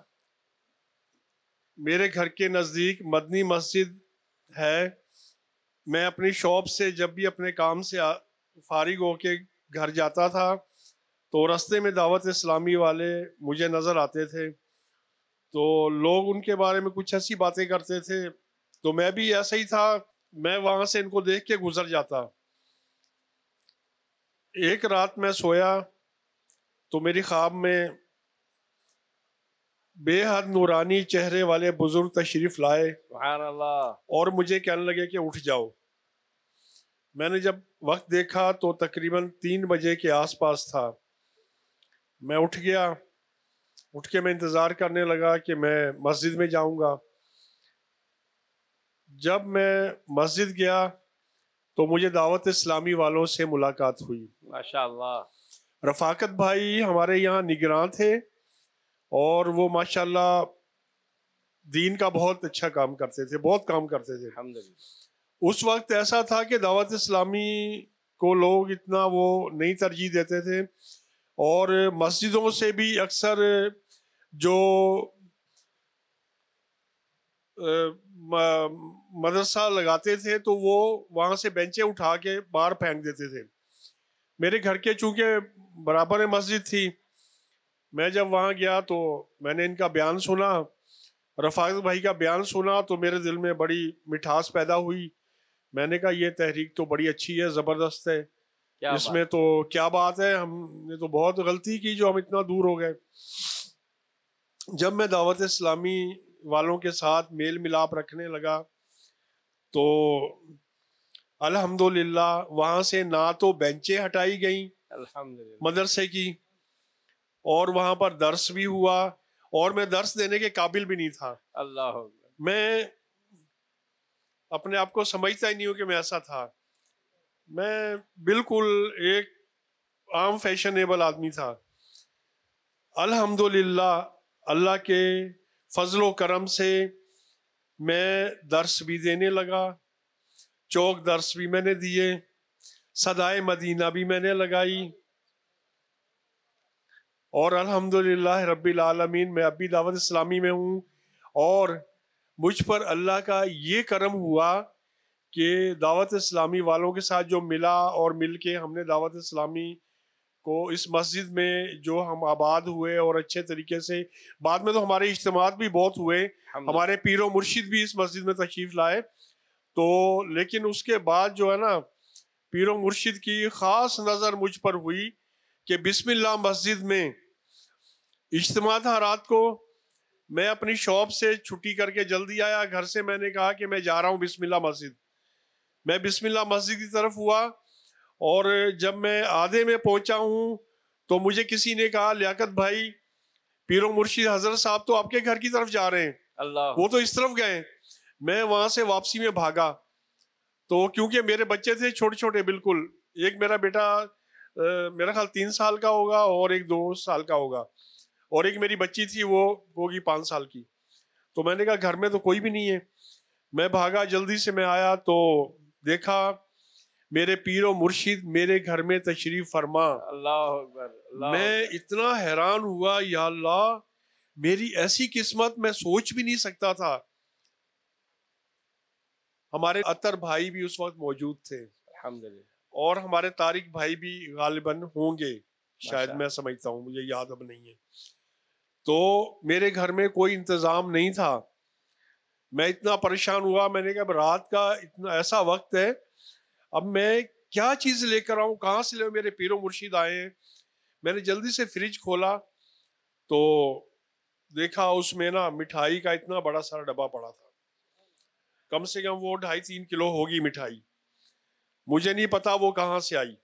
میرے گھر کے نزدیک مدنی مسجد ہے. میں اپنی شاپ سے جب بھی اپنے کام سے فارغ ہو کے گھر جاتا تھا تو راستے میں دعوت اسلامی والے مجھے نظر آتے تھے، تو لوگ ان کے بارے میں کچھ ایسی باتیں کرتے تھے، تو میں بھی ایسا ہی تھا، میں وہاں سے ان کو دیکھ کے گزر جاتا. ایک رات میں سویا تو میری خواب میں بے حد نورانی چہرے والے بزرگ تشریف لائے سبحان اللہ، اور مجھے کہنے لگے کہ اٹھ جاؤ. میں نے جب وقت دیکھا تو تقریباً تین بجے کے آس پاس تھا. میں اٹھ گیا، اٹھ کے میں انتظار کرنے لگا کہ میں مسجد میں جاؤں گا. جب میں مسجد گیا تو مجھے دعوت اسلامی والوں سے ملاقات ہوئی. ماشاءاللہ. رفاقت بھائی ہمارے یہاں نگراں تھے اور وہ ماشاءاللہ دین کا بہت اچھا کام کرتے تھے، بہت کام کرتے تھے. الحمدللہ. اس وقت ایسا تھا کہ دعوت اسلامی کو لوگ اتنا وہ نہیں ترجیح دیتے تھے، اور مسجدوں سے بھی اکثر جو مدرسہ لگاتے تھے تو وہ وہاں سے بینچیں اٹھا کے باہر پھینک دیتے تھے. میرے گھر کے چونکہ برابر مسجد تھی، میں جب وہاں گیا تو میں نے ان کا بیان سنا، رفاقت بھائی کا بیان سنا، تو میرے دل میں بڑی مٹھاس پیدا ہوئی. میں نے کہا یہ تحریک تو بڑی اچھی ہے، زبردست ہے، اس میں تو کیا بات ہے، ہم نے تو بہت غلطی کی جو ہم اتنا دور ہو گئے. جب میں دعوت اسلامی والوں کے ساتھ میل ملاپ رکھنے لگا تو الحمدللہ وہاں سے نہ تو بینچیں ہٹائی گئیں الحمدللہ مدرسے کی، اور وہاں پر درس بھی ہوا، اور میں درس دینے کے قابل بھی نہیں تھا. اللہ. میں اپنے آپ کو سمجھتا ہی نہیں ہوں کہ میں ایسا تھا. میں بالکل ایک عام فیشنیبل آدمی تھا. الحمدللہ اللہ کے فضل و کرم سے میں درس بھی دینے لگا، چوک درس بھی میں نے دیے، صدائے مدینہ بھی میں نے لگائی، اور الحمدللہ رب العالمین میں اب بھی دعوت اسلامی میں ہوں. اور مجھ پر اللہ کا یہ کرم ہوا کہ دعوت اسلامی والوں کے ساتھ جو ملا، اور مل کے ہم نے دعوت اسلامی کو اس مسجد میں جو ہم آباد ہوئے اور اچھے طریقے سے، بعد میں تو ہمارے اجتماعات بھی بہت ہوئے، ہمارے پیر و مرشد بھی اس مسجد میں تشریف لائے، تو لیکن اس کے بعد جو ہے نا پیر و مرشد کی خاص نظر مجھ پر ہوئی کہ بسم اللہ مسجد میں اجتماع تھا رات کو، میں اپنی شاپ سے چھٹی کر کے جلدی آیا گھر سے، میں نے کہا کہ میں جا رہا ہوں بسم اللہ مسجد، میں بسم اللہ مسجد کی طرف ہوا، اور جب میں آدھے میں پہنچا ہوں تو مجھے کسی نے کہا لیاقت بھائی پیر و مرشد حضرت صاحب تو آپ کے گھر کی طرف جا رہے ہیں، اللہ وہ تو اس طرف گئے۔ میں وہاں سے واپسی میں بھاگا، تو کیونکہ میرے بچے تھے چھوٹے چھوٹے بالکل، ایک میرا بیٹا میرا خیال تین سال کا ہوگا اور ایک دو سال کا ہوگا، اور ایک میری بچی تھی وہ ہوگی پانچ سال کی، تو میں نے کہا گھر میں تو کوئی بھی نہیں ہے، میں بھاگا جلدی سے، میں آیا تو دیکھا میرے پیر و مرشد میرے گھر میں تشریف فرما، اللہ اکبر، میں اتنا حیران ہوا، یا اللہ میری ایسی قسمت میں سوچ بھی نہیں سکتا تھا۔ ہمارے اطہر بھائی بھی اس وقت موجود تھے الحمدللہ، اور ہمارے طارق بھائی بھی غالباً ہوں گے شاید، میں سمجھتا ہوں، مجھے یاد اب نہیں ہے۔ تو میرے گھر میں کوئی انتظام نہیں تھا، میں اتنا پریشان ہوا، میں نے کہا رات کا اتنا ایسا وقت ہے، اب میں کیا چیز لے کر آؤں، کہاں سے لے، میرے پیر و مرشد آئے ہیں۔ میں نے جلدی سے فریج کھولا تو دیکھا اس میں نا مٹھائی کا اتنا بڑا سارا ڈبہ پڑا تھا، کم سے کم وہ ڈھائی تین کلو ہوگی مٹھائی، مجھے نہیں پتا وہ کہاں سے آئی۔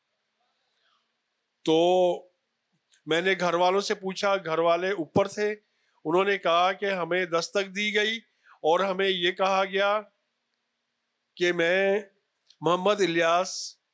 تو میں نے گھر والوں سے پوچھا، گھر والے اوپر تھے، انہوں نے کہا کہ ہمیں دستک دی گئی اور ہمیں یہ کہا گیا کہ میں محمد الیاس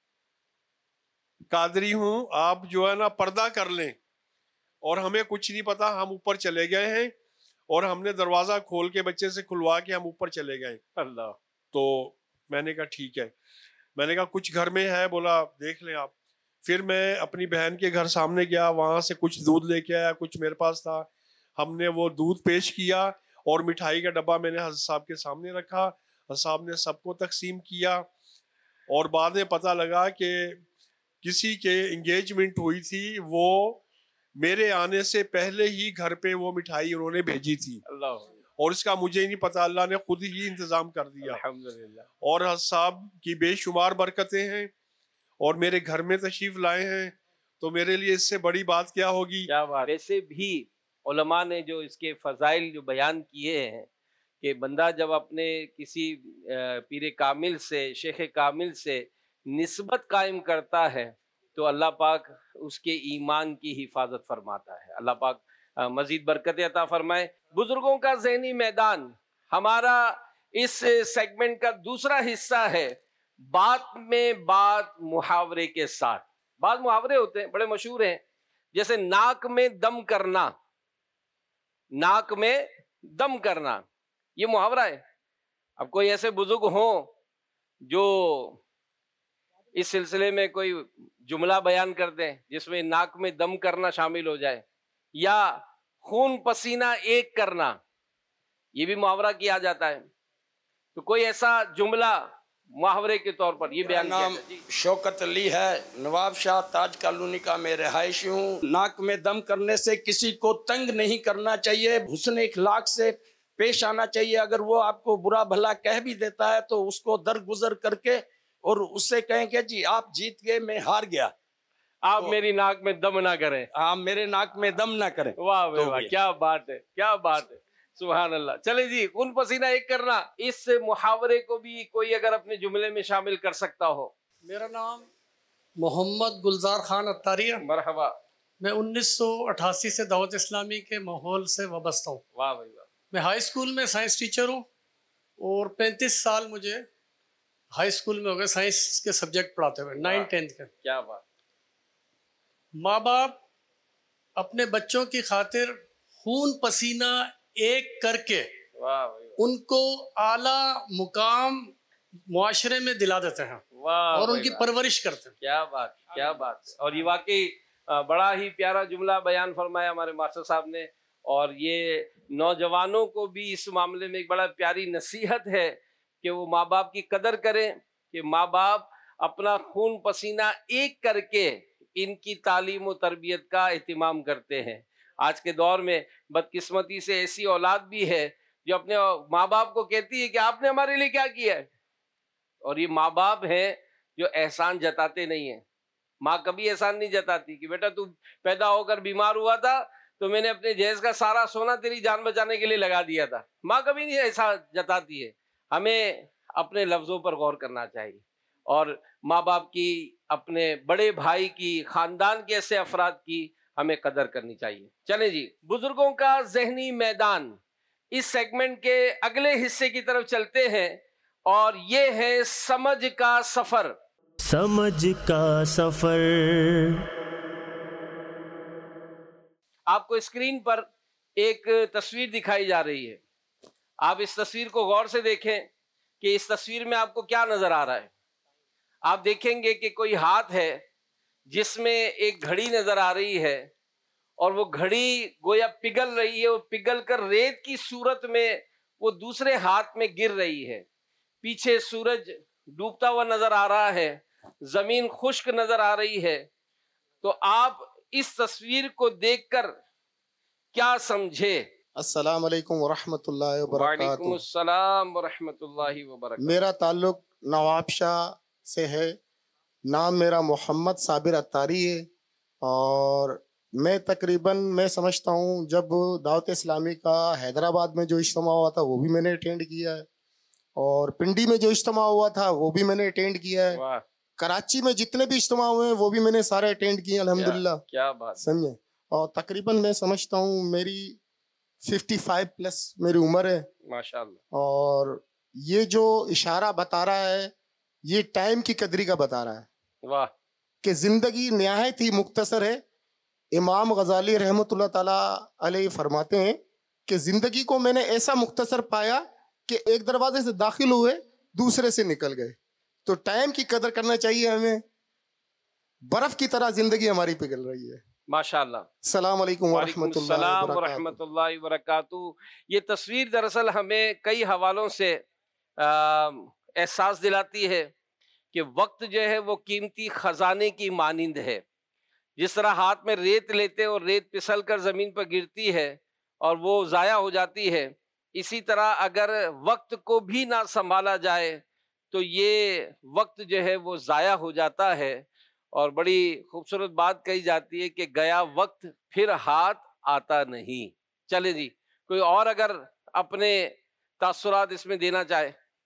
قادری ہوں، آپ جو ہے نا پردہ کر لیں، اور ہمیں کچھ نہیں پتا، ہم اوپر چلے گئے ہیں، اور ہم نے دروازہ کھول کے بچے سے کھلوا کے ہم اوپر چلے گئے اللہ۔ تو میں نے کہا ٹھیک ہے، میں نے کہا کچھ گھر میں ہے، بولا دیکھ لیں آپ۔ پھر میں اپنی بہن کے گھر سامنے گیا، وہاں سے کچھ دودھ لے کے آیا، کچھ میرے پاس تھا، ہم نے وہ دودھ پیش کیا، اور مٹھائی کا ڈبہ میں نے حضرت صاحب کے سامنے رکھا، حضرت صاحب نے سب کو تقسیم کیا، اور بعد میں پتہ لگا کہ کسی کے انگیجمنٹ ہوئی تھی، وہ میرے آنے سے پہلے ہی گھر پہ وہ مٹھائی انہوں نے بھیجی تھی اللہ، اور اس کا مجھے نہیں پتا، اللہ نے خود ہی انتظام کر دیا الحمدللہ۔ اور حضرت صاحب کی بے شمار برکتیں ہیں، اور میرے گھر میں تشریف لائے ہیں، تو میرے لیے اس سے بڑی بات کیا ہوگی۔ کیا بات۔ ویسے بھی علماء نے جو اس کے فضائل جو بیان کیے ہیں کہ بندہ جب اپنے کسی پیر کامل سے، شیخ کامل سے نسبت قائم کرتا ہے تو اللہ پاک اس کے ایمان کی حفاظت فرماتا ہے، اللہ پاک مزید برکت عطا فرمائے۔ بزرگوں کا ذہنی میدان ہمارا اس سیگمنٹ کا دوسرا حصہ ہے، بات میں بات محاورے کے ساتھ۔ بعض محاورے ہوتے ہیں بڑے مشہور ہیں، جیسے ناک میں دم کرنا، ناک میں دم کرنا، یہ محاورہ ہے۔ اب کوئی ایسے بزرگ ہوں جو اس سلسلے میں کوئی جملہ بیان کر دیں جس میں ناک میں دم کرنا شامل ہو جائے، یا خون پسینہ ایک کرنا، یہ بھی محاورہ کیا جاتا ہے، تو کوئی ایسا جملہ محاورے کے طور پر یہ بیان نام شوکت علی ہے، نواب شاہ تاج کالونی کا میں رہائشی ہوں۔ ناک میں دم کرنے سے کسی کو تنگ نہیں کرنا چاہیے، حسن اخلاق سے پیش آنا چاہیے، اگر وہ آپ کو برا بھلا کہہ بھی دیتا ہے تو اس کو درگزر کر کے اور اس سے کہیں کہ جی آپ جیت گئے میں ہار گیا، آپ میری ناک میں دم نہ کریں، آپ میرے ناک میں دم نہ کریں۔ واہ واہ، کیا بات ہے، کیا بات ہے، سبحان اللہ۔ چلے جی، خون پسینہ ایک کرنا، اس محاورے کو بھی کوئی اگر اپنے جملے میں شامل کر سکتا ہو۔ میرا نام محمد گلزار خان اتاری ہے، مرحبا۔ میں انیس سو اٹھاسی سے دعوت اسلامی کے ماحول سے وابستہ ہوں۔ واہ بھائی واہ۔ میں ہائی اسکول میں سائنس ٹیچر ہوں، اور پینتیس سال مجھے ہائی اسکول میں ہو گئے سائنس کے سبجیکٹ پڑھاتے ہوئے، نائن ٹینتھ کے۔ کیا بات۔ ماں باپ اپنے بچوں کی خاطر خون پسینہ ایک کر کے ان کو اعلیٰ مقام معاشرے میں دلا دیتے ہیں اور ان کی پرورش کرتے ہیں۔ کیا بات، کیا بات۔ اور یہ واقعی بڑا ہی پیارا جملہ بیان فرمایا ہمارے ماسٹر صاحب نے، اور یہ نوجوانوں کو بھی اس معاملے میں ایک بڑا پیاری نصیحت ہے کہ وہ ماں باپ کی قدر کریں، کہ ماں باپ اپنا خون پسینہ ایک کر کے ان کی تعلیم و تربیت کا اہتمام کرتے ہیں۔ آج کے دور میں بدقسمتی سے ایسی اولاد بھی ہے جو اپنے ماں باپ کو کہتی ہے کہ آپ نے ہمارے لیے کیا کیا ہے، اور یہ ماں باپ ہیں جو احسان جتاتے نہیں ہیں۔ ماں کبھی احسان نہیں جتاتی کہ بیٹا تو پیدا ہو کر بیمار ہوا تھا تو میں نے اپنے جہیز کا سارا سونا تیری جان بچانے کے لیے لگا دیا تھا، ماں کبھی نہیں احسان جتاتی ہے۔ ہمیں اپنے لفظوں پر غور کرنا چاہیے، اور ماں باپ کی، اپنے بڑے بھائی کی، خاندان کے ایسے افراد کی ہمیں قدر کرنی چاہیے۔ چلیں جی، بزرگوں کا ذہنی میدان، اس سیگمنٹ کے اگلے حصے کی طرف چلتے ہیں، اور یہ ہے سمجھ کا سفر۔ سمجھ کا سفر۔ آپ کو اسکرین پر ایک تصویر دکھائی جا رہی ہے، آپ اس تصویر کو غور سے دیکھیں کہ اس تصویر میں آپ کو کیا نظر آ رہا ہے۔ آپ دیکھیں گے کہ کوئی ہاتھ ہے جس میں ایک گھڑی نظر آ رہی ہے، اور وہ گھڑی گویا پگھل رہی ہے، وہ پگھل کر ریت کی صورت میں وہ دوسرے ہاتھ میں گر رہی ہے۔ پیچھے سورج ڈوبتا ہوا نظر آ رہا ہے، زمین خشک نظر آ رہی ہے۔ تو آپ اس تصویر کو دیکھ کر کیا سمجھے؟ السلام علیکم ورحمۃ اللہ وبرکاتہ۔ وعلیکم السلام ورحمۃ اللہ وبرکاتہ۔ میرا تعلق نواب شاہ سے ہے، نام میرا محمد صابر اتاری ہے، اور میں تقریباً میں سمجھتا ہوں جب دعوت اسلامی کا حیدرآباد میں جو اجتماع ہوا تھا وہ بھی میں نے اٹینڈ کیا ہے، اور پنڈی میں جو اجتماع ہوا تھا وہ بھی میں نے اٹینڈ کیا ہے، کراچی میں جتنے بھی اجتماع ہوئے ہیں وہ بھی میں نے سارے اٹینڈ کیے الحمدللہ۔ کیا بات سمجھے؟ اور تقریباً میں سمجھتا ہوں میری ففٹی فائیو پلس میری عمر ہے، ماشاءاللہ، اور یہ جو اشارہ بتا رہا ہے یہ ٹائم کی قدری کا بتا رہا ہے، واہ، کہ زندگی نہایت ہی مختصر ہے۔ امام غزالی رحمۃ اللہ تعالیٰ علیہ فرماتے ہیں کہ زندگی کو میں نے ایسا مختصر پایا کہ ایک دروازے سے داخل ہوئے دوسرے سے نکل گئے۔ تو ٹائم کی قدر کرنا چاہیے ہمیں، برف کی طرح زندگی ہماری پگھل رہی ہے۔ ماشاءاللہ۔ السلام علیکم ورحمۃ اللہ السلام وبرکاتہ۔ ورحمۃ اللہ وبرکاتہ۔ یہ تصویر دراصل ہمیں کئی حوالوں سے احساس دلاتی ہے کہ وقت جو ہے وہ قیمتی خزانے کی مانند ہے۔ جس طرح ہاتھ میں ریت لیتے اور ریت پھسل کر زمین پر گرتی ہے اور وہ ضائع ہو جاتی ہے، اسی طرح اگر وقت کو بھی نہ سنبھالا جائے تو یہ وقت جو ہے وہ ضائع ہو جاتا ہے۔ اور بڑی خوبصورت بات کہی جاتی ہے کہ گیا وقت پھر ہاتھ آتا نہیں۔ چلے جی، کوئی اور اگر اپنے تاثرات اس میں دینا چاہے۔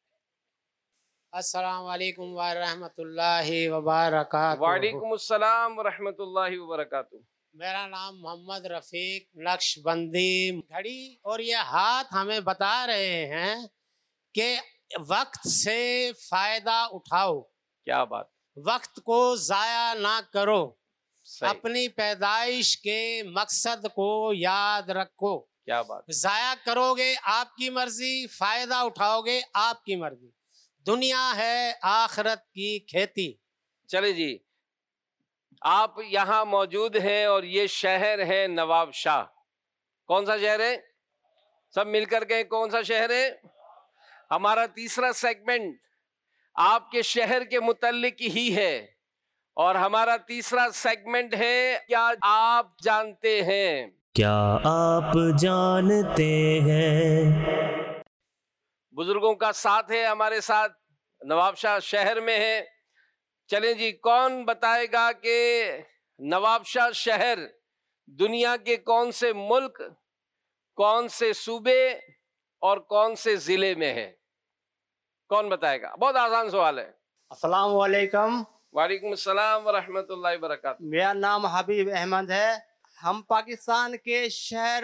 السلام علیکم ورحمۃ اللہ وبرکاتہ۔ وعلیکم السلام ورحمۃ اللہ وبرکاتہ۔ میرا نام محمد رفیق نقش بندی۔ گھڑی اور یہ ہاتھ ہمیں بتا رہے ہیں کہ وقت سے فائدہ اٹھاؤ، کیا بات، وقت کو ضائع نہ کرو، صحیح، اپنی پیدائش کے مقصد کو یاد رکھو۔ کیا بات، ضائع کرو گے آپ کی مرضی، فائدہ اٹھاؤ گے آپ کی مرضی۔ دنیا ہے آخرت کی کھیتی۔ چلے جی، آپ یہاں موجود ہیں اور یہ شہر ہے نواب شاہ۔ کون سا شہر ہے؟ سب مل کر کے کون سا شہر ہے؟ ہمارا تیسرا سیگمنٹ آپ کے شہر کے متعلق ہی ہے، اور ہمارا تیسرا سیگمنٹ ہے کیا آپ جانتے ہیں؟ کیا آپ جانتے ہیں؟ بزرگوں کا ساتھ ہے ہمارے ساتھ، نواب شاہ شہر میں ہے۔ چلیں جی، کون بتائے گا کہ نواب شاہ شہر دنیا کے کون سے ملک، کون سے صوبے اور کون سے ضلع میں ہے؟ کون بتائے گا؟ بہت آسان سوال ہے۔ السلام علیکم۔ وعلیکم السلام ورحمۃ اللہ وبرکاتہ۔ میرا نام حبیب احمد ہے۔ ہم پاکستان کے شہر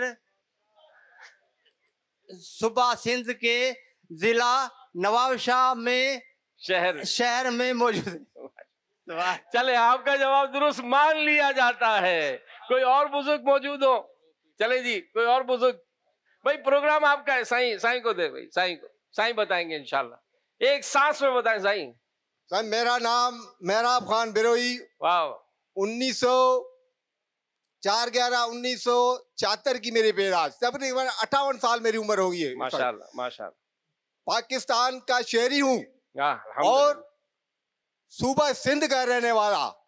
صوبہ سندھ کے ضلع نواب شاہ میں شہر شہر میں موجود ہے۔ چلے، آپ کا جواب درست مان لیا جاتا ہے۔ کوئی اور بزرگ موجود ہو؟ چلے جی، کوئی اور بزرگ؟ بھائی پروگرام آپ کا ہے، سائیں سائیں کو دے، بھائی سائیں کو، سائیں بتائیں گے انشاءاللہ۔ ایک سانس میں بتائیں سائیں۔ سائیں میرا نام محراب خان بروئی، واو، انیس سو چار گیارہ انیس سو چاہتر کی میری پیدائش، تقریباً اٹھاون سال میری عمر ہوگی ہے۔ ماشاءاللہ ماشاءاللہ۔ پاکستان کا شہری ہوں اور صوبہ سندھ کا رہنے والا،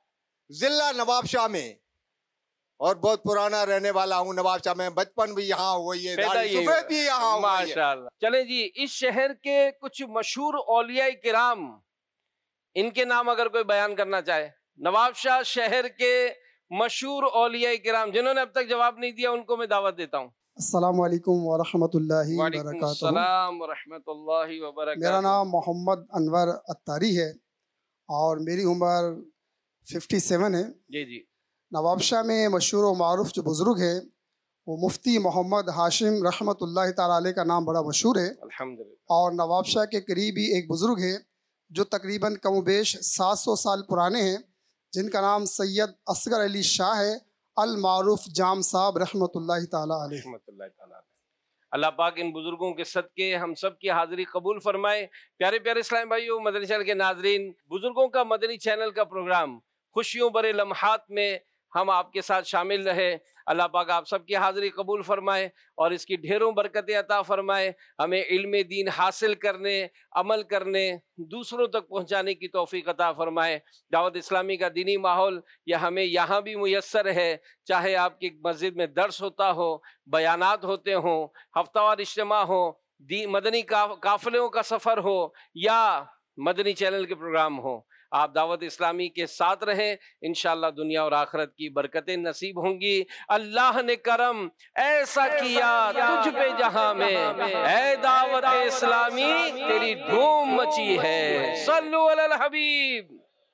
ضلع نواب شاہ میں، اور بہت پرانا رہنے والا ہوں نواب شاہ میں، بچپن بھی یہاں ہوئی ہے، سفید بھی یہاں ہوئی ہے۔ ماشاءاللہ۔ چلیں جی، اس شہر کے کچھ مشہور اولیاء کرام، ان کے نام اگر کوئی بیان کرنا چاہے، نواب شاہ شہر کے مشہور اولیاء کرام جنہوں نے اب تک جواب نہیں دیا، ان کو میں دعوت دیتا ہوں۔ السلام علیکم ورحمۃ اللہ وبرکاتہ۔ وعلیکم السلام ورحمۃ اللہ وبرکاتہ۔ میرا نام محمد انور اتاری ہے اور میری عمر ففٹی سیون ہے۔ جی جی۔ نواب شاہ میں مشہور و معروف جو بزرگ ہیں وہ مفتی محمد ہاشم رحمۃ اللہ تعالیٰ علیہ کا نام بڑا مشہور ہے الحمدللہ۔ اور نواب شاہ کے قریب ہی ایک بزرگ ہے جو تقریباً کم و بیش سات سو سال پرانے ہیں، جن کا نام سید اصغر علی شاہ ہے، المعروف جام صاحب رحمۃ اللہ تعالیٰ علیہ۔ رحمۃ اللہ تعالیٰ علیہ۔ اللہ پاک ان بزرگوں کے صدقے ہم سب کی حاضری قبول فرمائے۔ پیارے پیارے اسلام بھائیوں، مدنی چینل کے ناظرین، بزرگوں کا مدنی چینل کا پروگرام خوشیوں بھرے لمحات میں ہم آپ کے ساتھ شامل رہے۔ اللہ پاک آپ سب کی حاضری قبول فرمائے اور اس کی ڈھیروں برکتیں عطا فرمائے۔ ہمیں علم دین حاصل کرنے، عمل کرنے، دوسروں تک پہنچانے کی توفیق عطا فرمائے۔ دعوت اسلامی کا دینی ماحول یہ ہمیں یہاں بھی میسر ہے، چاہے آپ کی مسجد میں درس ہوتا ہو، بیانات ہوتے ہوں، ہفتہ وار اجتماع ہو، مدنی قافلوں کا سفر ہو، یا مدنی چینل کے پروگرام ہو، آپ دعوت اسلامی کے ساتھ رہیں، انشاءاللہ دنیا اور آخرت کی برکتیں نصیب ہوں گی۔ اللہ نے کرم ایسا کیا تجھ پہ جہاں میں، اے دعوت اسلامی تیری دھوم مچی ہے۔ صلو علی الحبیب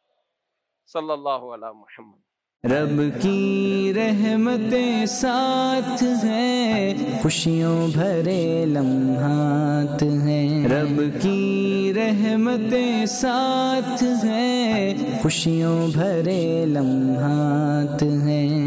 صلی اللہ علی محمد۔ رب کی رحمتیں ساتھ ہیں، خوشیوں بھرے لمحات ہیں۔ رب کی رحمتیں ساتھ ہیں، خوشیوں بھرے لمحات ہیں۔